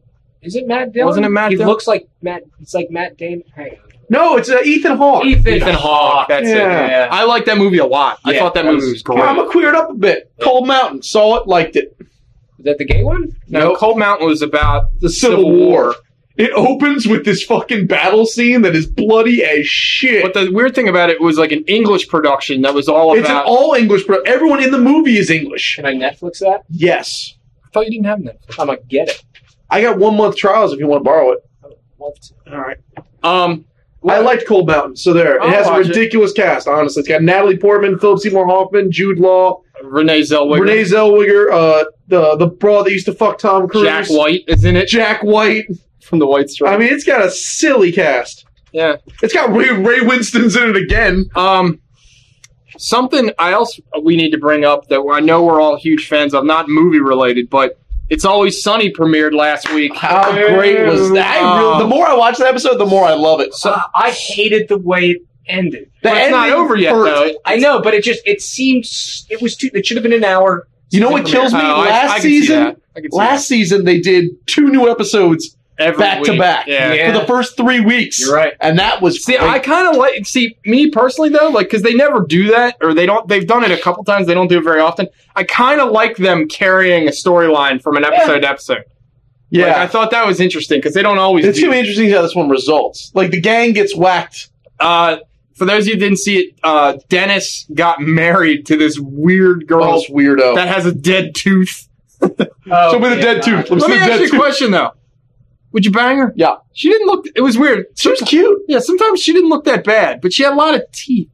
Is it Matt Dillon? Wasn't it Matt He Dillon? looks like Matt. It's like Matt Damon. Hang on. No, it's uh, Ethan Hawke. Ethan, Ethan Hawke. That's Yeah. it. Yeah. I like that movie a lot. I Yeah, thought that that movie was- was great. I'm a queered up a bit. Yeah. Cold Mountain. Saw it, liked it. Is that the gay one? no, Nope. Cold Mountain was about The Civil War. It opens with this fucking battle scene that is bloody as shit. But the weird thing about it was like an English production that was all It's an about. all English, but everyone in the movie is English. Can I Netflix that? Yes. I thought you didn't have Netflix. I'm gonna get it. I got one month trials if you want to borrow it. I would love to. All right. Um, I liked Cold Mountain, so there. I'll it has a watch it. ridiculous cast, honestly. It's got Natalie Portman, Philip Seymour Hoffman, Jude Law, Renee Zellweger, Renee Zellweger, uh, the the broad that used to fuck Tom Cruise, Jack White is in it Jack White. from the White Stripes. I mean, it's got a silly cast. yeah. It's got Ray, Ray Winston's in it again. Um, something else we need to bring up that I know we're all huge fans of, not movie related, but It's Always Sunny premiered last week. How great was that? I really, the more I watch the episode, the more I love it. So I hated the way it ended. The But it's not ending over yet, hurt. though. I know, but it just it seems it was too. It should have been an hour. You know what kills me? Oh, I- last I can see season, that. I can see last season they did two new episodes that. Every back to week. back Yeah. Yeah. for the first three weeks. You're right. and that was See, great. I kind of like see me personally though, like because they never do that, or they don't. They've done it a couple times. They don't do it very often. I kind of like them carrying a storyline from an episode to episode. yeah. Like, I thought that was interesting because they don't always. It's do too interesting how this one results. Like the gang gets whacked. Uh, for those of you who didn't see it, uh, Dennis got married to this weird girl Gross weirdo. that has a dead tooth. Oh, Show me the dead tooth. Let me Let see me the ask dead you a tooth. question though. Would you bang her? Yeah, She didn't look. It was weird. she was cute. Yeah, sometimes she didn't look that bad, but she had a lot of teeth.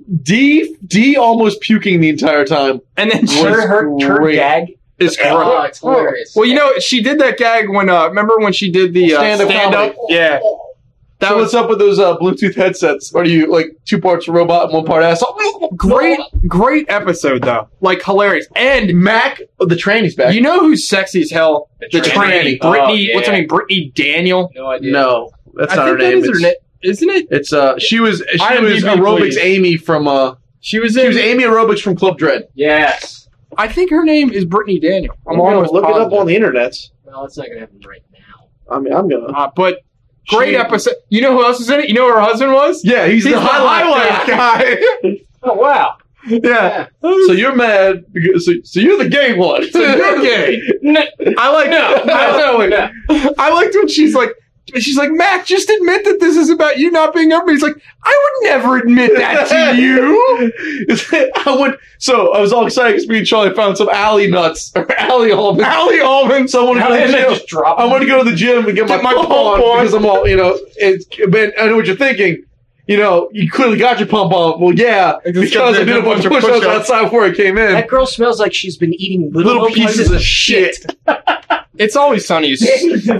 D D almost puking the entire time. And then she Her, her, her Great. gag. is Oh, gross. it's hilarious. Well, you know, she did that gag when. Uh, remember when she did the uh, Stand-up stand up? comedy. Yeah, that So was what's up with those uh, Bluetooth headsets? What are you like? Two parts robot and one part ass. great. Great episode though, like hilarious. And Mac, oh, the tranny's back. you know who's sexy as hell? The The tranny. tranny, Oh, Brittany. What's her yeah. name? Brittany Daniel. No idea. no, that's I not her think that name. is her It's, name, isn't it? it's uh, she was she I M D was B, aerobics please. Amy from uh She was She in. was Amy Aerobics from Club Dread. Yes. I think her name is Brittany Daniel. I'm I'm gonna almost look positive. it up on the internet. Well, it's not gonna happen right now. I mean, I'm gonna. Uh, but great She- episode. You know who else was in it? You know who her husband was? Yeah, he's, He's the, highlight guy. Oh wow. yeah. So you're mad because so, so you're the gay one. So you're gay. No, I like. no, I know it. no. I liked when she's like, she's like, Mac, just admit that this is about you not being up. He's like, I would never admit that to you. I went. So I was all excited because me and Charlie found some alley nuts or alley almonds. Alley almonds. So I want to How go to did the they gym. just drop I them? want to go to the gym and get, Get my, my pump, pump on, on. because I'm all, you know, it's, man, I know what you're thinking. You know, you clearly got your pump on. Well, yeah, It's just because got I did a bunch of push-ups push-ups. outside before I came in. That girl smells like she's been eating little, Little pieces of shit. It's Always Sunny. Is,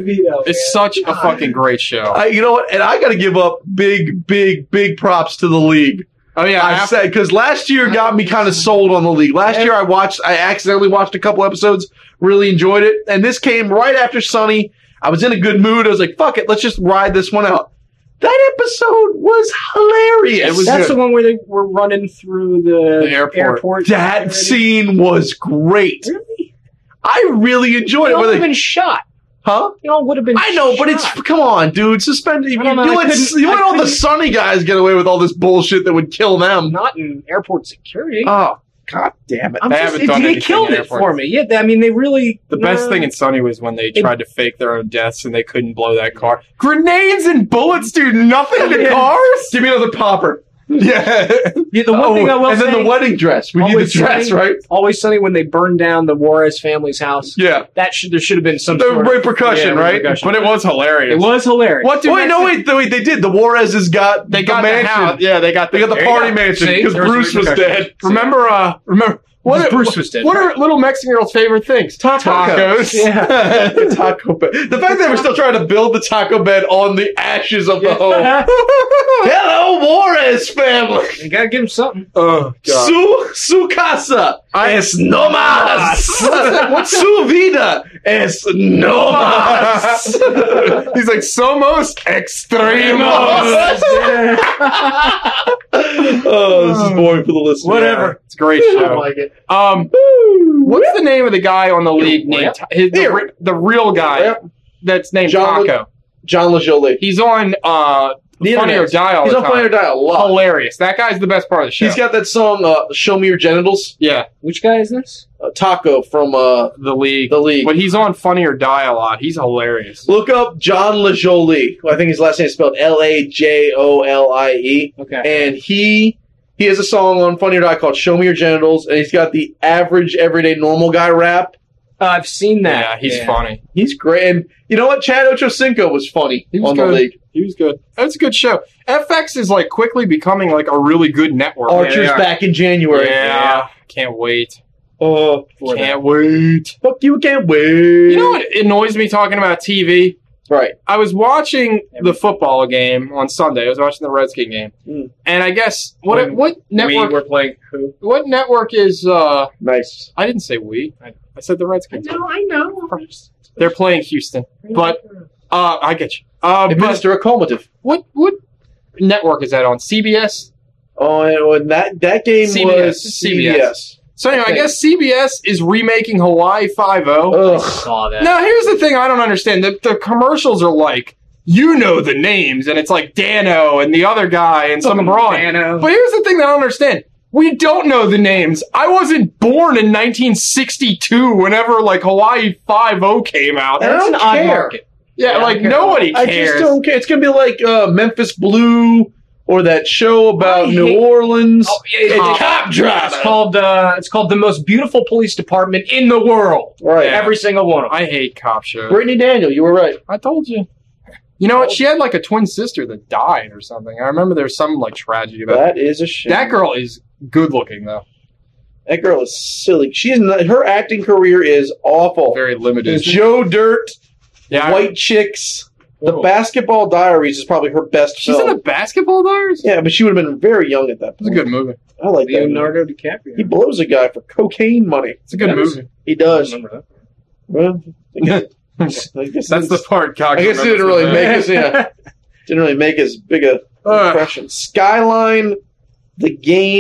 it's such a fucking great show. I, you know what? And I got to give up big, big, big props to the league. Oh yeah, I after- said because last year got me kind of sold on the league. Last year I watched, I accidentally watched a couple episodes, really enjoyed it, and this came right after Sunny. I was in a good mood. I was like, "Fuck it, let's just ride this one out." That episode was hilarious. It was That's good. the one where they were running through the, The airport. That scene was great. Really? I really enjoyed They it. all Where would they- have been shot. huh? They all would have been. I know, but it's shot. come on, dude. Suspend. You, I don't know, you I let, couldn't- you let I all the couldn't- Sunny guys get away with all this bullshit that would kill them. not in airport security. Oh, god damn it! I'm They just, haven't it, done they anything killed in it airports. for me. Yeah, they- I mean, they really. The best uh, thing in Sunny was when they It- tried to fake their own deaths and they couldn't blow that car. Grenades and bullets do nothing to Yeah. cars. Give me another popper. Yeah. Yeah, the one Oh, thing I will and then say, the wedding dress. We need the Always dress, Sunny- right? Always Sunny when they burned down the Juarez family's house. Yeah. That should there should have been some The sort of repercussion, yeah, right? repercussion. But it was hilarious. It was hilarious. What did Wait, no, wait, no, wait. They did. The Juarez's got They the got the mansion. house. Yeah, they got the, They got the there you party go. mansion See? because There was Bruce was repercussions. dead. Remember, uh, remember what? Because Are, Bruce was dead. What are little Mexican girls' favorite things? Tacos. Yeah. The taco bed. The fact they were still trying to build the taco bed on the ashes of the home. Hello, Juarez family. You gotta give him something. Oh god. Su, su casa es no más. Su vida es no más. He's like somos extremos. Oh, this is boring for the listener. Whatever. It's a great I show. like it. Um, what's the name of the guy on the league named Ta- his, the, Here. re- the real guy Yep. that's named John Le- Taco? John LaJolie. He's on uh, The Funny or internet. Die all He's the on time. Funny or Die a lot. Hilarious. That guy's the best part of the show. He's got that song, uh, Show Me Your Genitals. yeah, Which guy is this? Uh, Taco from uh, the league. The League. But he's on Funny or Die a lot. He's hilarious. Look up John LaJolie. I think his last name is spelled L A J O L I E. Okay. And he he has a song on Funny or Die called Show Me Your Genitals, and he's got the average, everyday, normal guy rap. Uh, I've seen that. Yeah, he's funny. He's great. And you know what? Chad Ochocinco was funny He was on good. The League. He was good. That's a good show. F X is like quickly becoming like a really good network. Archer's yeah, back in January. Yeah, can't wait. Oh, Can't wait. fuck you, can't wait. You know what annoys me talking about T V? Right. I was watching the football game on Sunday. I was watching the Redskin game, Mm. and I guess what When what We network? were playing who? What network is? uh Nice. I didn't say we. I, I said the Redskins. No, I know. They're playing Houston, but uh, I get you. Uh, but Administer a comative. what what network is that on? C B S. Oh, and when that, that game C B S. was C B S. So anyway, I Okay. guess C B S is remaking Hawaii Five-O. Ugh. Saw that. Now, here's the thing I don't understand. The, the commercials are like, you know the names, and it's like Dano and the other guy and some broad. Dano. But here's the thing that I don't understand. We don't know the names. I wasn't born in nineteen sixty-two whenever, like, Hawaii Five-O came out. I That's don't an odd care. market. Yeah, I don't like, care. nobody I cares. just don't care. It's gonna be like uh, Memphis Blue or that show about I New hate- Orleans. Oh, yeah, It's yeah. Cop Driver. It's called uh, it's called the most beautiful police department in the world. Right. Yeah. Every single one of them. I hate cop shows. Brittany Daniel, you were right. I told you. You know what? She had, like, a twin sister that died or something. I remember there was some, like, tragedy about that. That is a shame. That girl is good looking, though. That girl is silly. She's not, her acting career is awful. Very limited. Joe Dirt, Yeah, White Chicks, The Whoa. Basketball Diaries is probably her best she's film. in the Basketball Diaries? yeah, but she would have been very young at that It's a point. good movie. I like that. movie. Leonardo DiCaprio. He blows a guy for cocaine money. It's a good That is- movie. He I does. remember that. Well, I guess, I guess That's the it's- part. Cox I guess it remembers didn't really from make that. us. Yeah, didn't really make as big a Uh, impression. Skyline, The Game,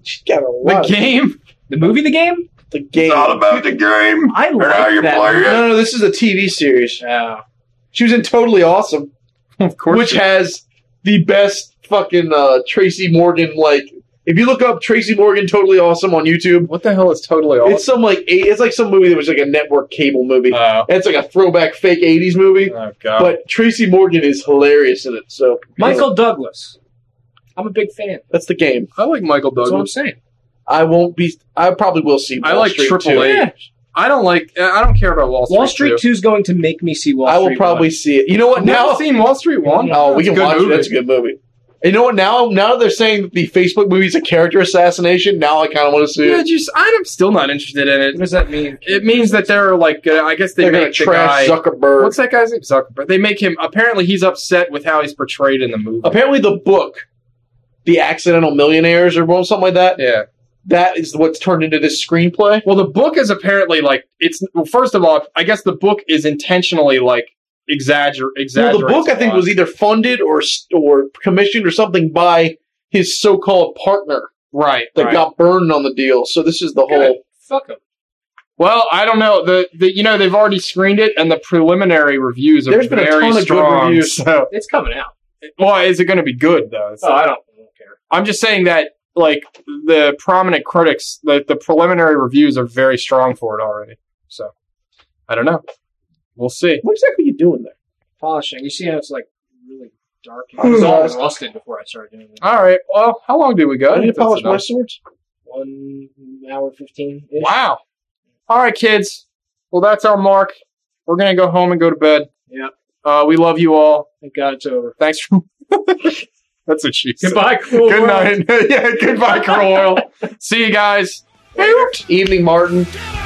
She's got a The lot. game. The movie, The Game? The game. about the game. I like how you that. play movie. it. No, no, this is a T V series. Oh. She was in Totally Awesome, Of course. which has the best fucking uh, Tracy Morgan. Like, if you look up Tracy Morgan Totally Awesome on YouTube, What the hell is totally awesome? it's some like eight, it's like some movie that was like a network cable movie. Oh. And it's like a throwback fake eighties movie. Oh god. But Tracy Morgan is hilarious in it. So Michael Douglas. I'm a big fan. that's the game. I like Michael That's what I'm Douglas. saying. I won't be. I probably will see. I Wall like Street Triple too. A. Yeah. I don't like. I don't care about Wall Street. Wall Street two. two is going to make me see Wall I will Street probably one. see it. You know what? I've never Now, seen Wall Street one. oh, we It's a can good watch movie. it. That's a good movie. You know what? Now, now that they're saying that the Facebook movie is a character assassination, now I kind of want to see Yeah, it. just I'm still not interested in What it. does that mean? It means that they're like. Uh, I guess they They're gonna make the trash guy. Zuckerberg. What's that guy's name? Zuckerberg. They make him. Apparently, he's upset with how he's portrayed in the movie. Apparently, the book, "The Accidental Millionaires" or something like that, Yeah. that is what's turned into this screenplay. Well, the book is apparently like it's. Well, first of all, I guess the book is intentionally like exagger Well, exaggerates. the book I a think lot. was either funded or or commissioned or something by his so-called partner right. that right. got burned on the deal. So this is the Good. whole. Fuck him. Well, I don't know. The, the you know they've already screened it, and the preliminary reviews are There's been a very ton of good strong. reviews. So, It's coming out. well, is it going to be good though? It's Oh, I don't, I don't care. I'm just saying that like the prominent critics, the the preliminary reviews are very strong for it already. So I don't know. We'll see. What exactly are you doing there? Polishing. You see how it's like really dark? Hmm. It was all rusted before I started doing it. All right. Well, how long did we go? I need to That's polish my enough. swords. One hour fifteen. Wow. All right, kids. Well, that's our mark. We're gonna go home and go to bed. Yeah. Uh, we love you all. Thank God it's over. Thanks for. That's what she said. Goodbye, cool Good world. night. Yeah. Goodbye, Cruel World. See you guys. Evening, Martin.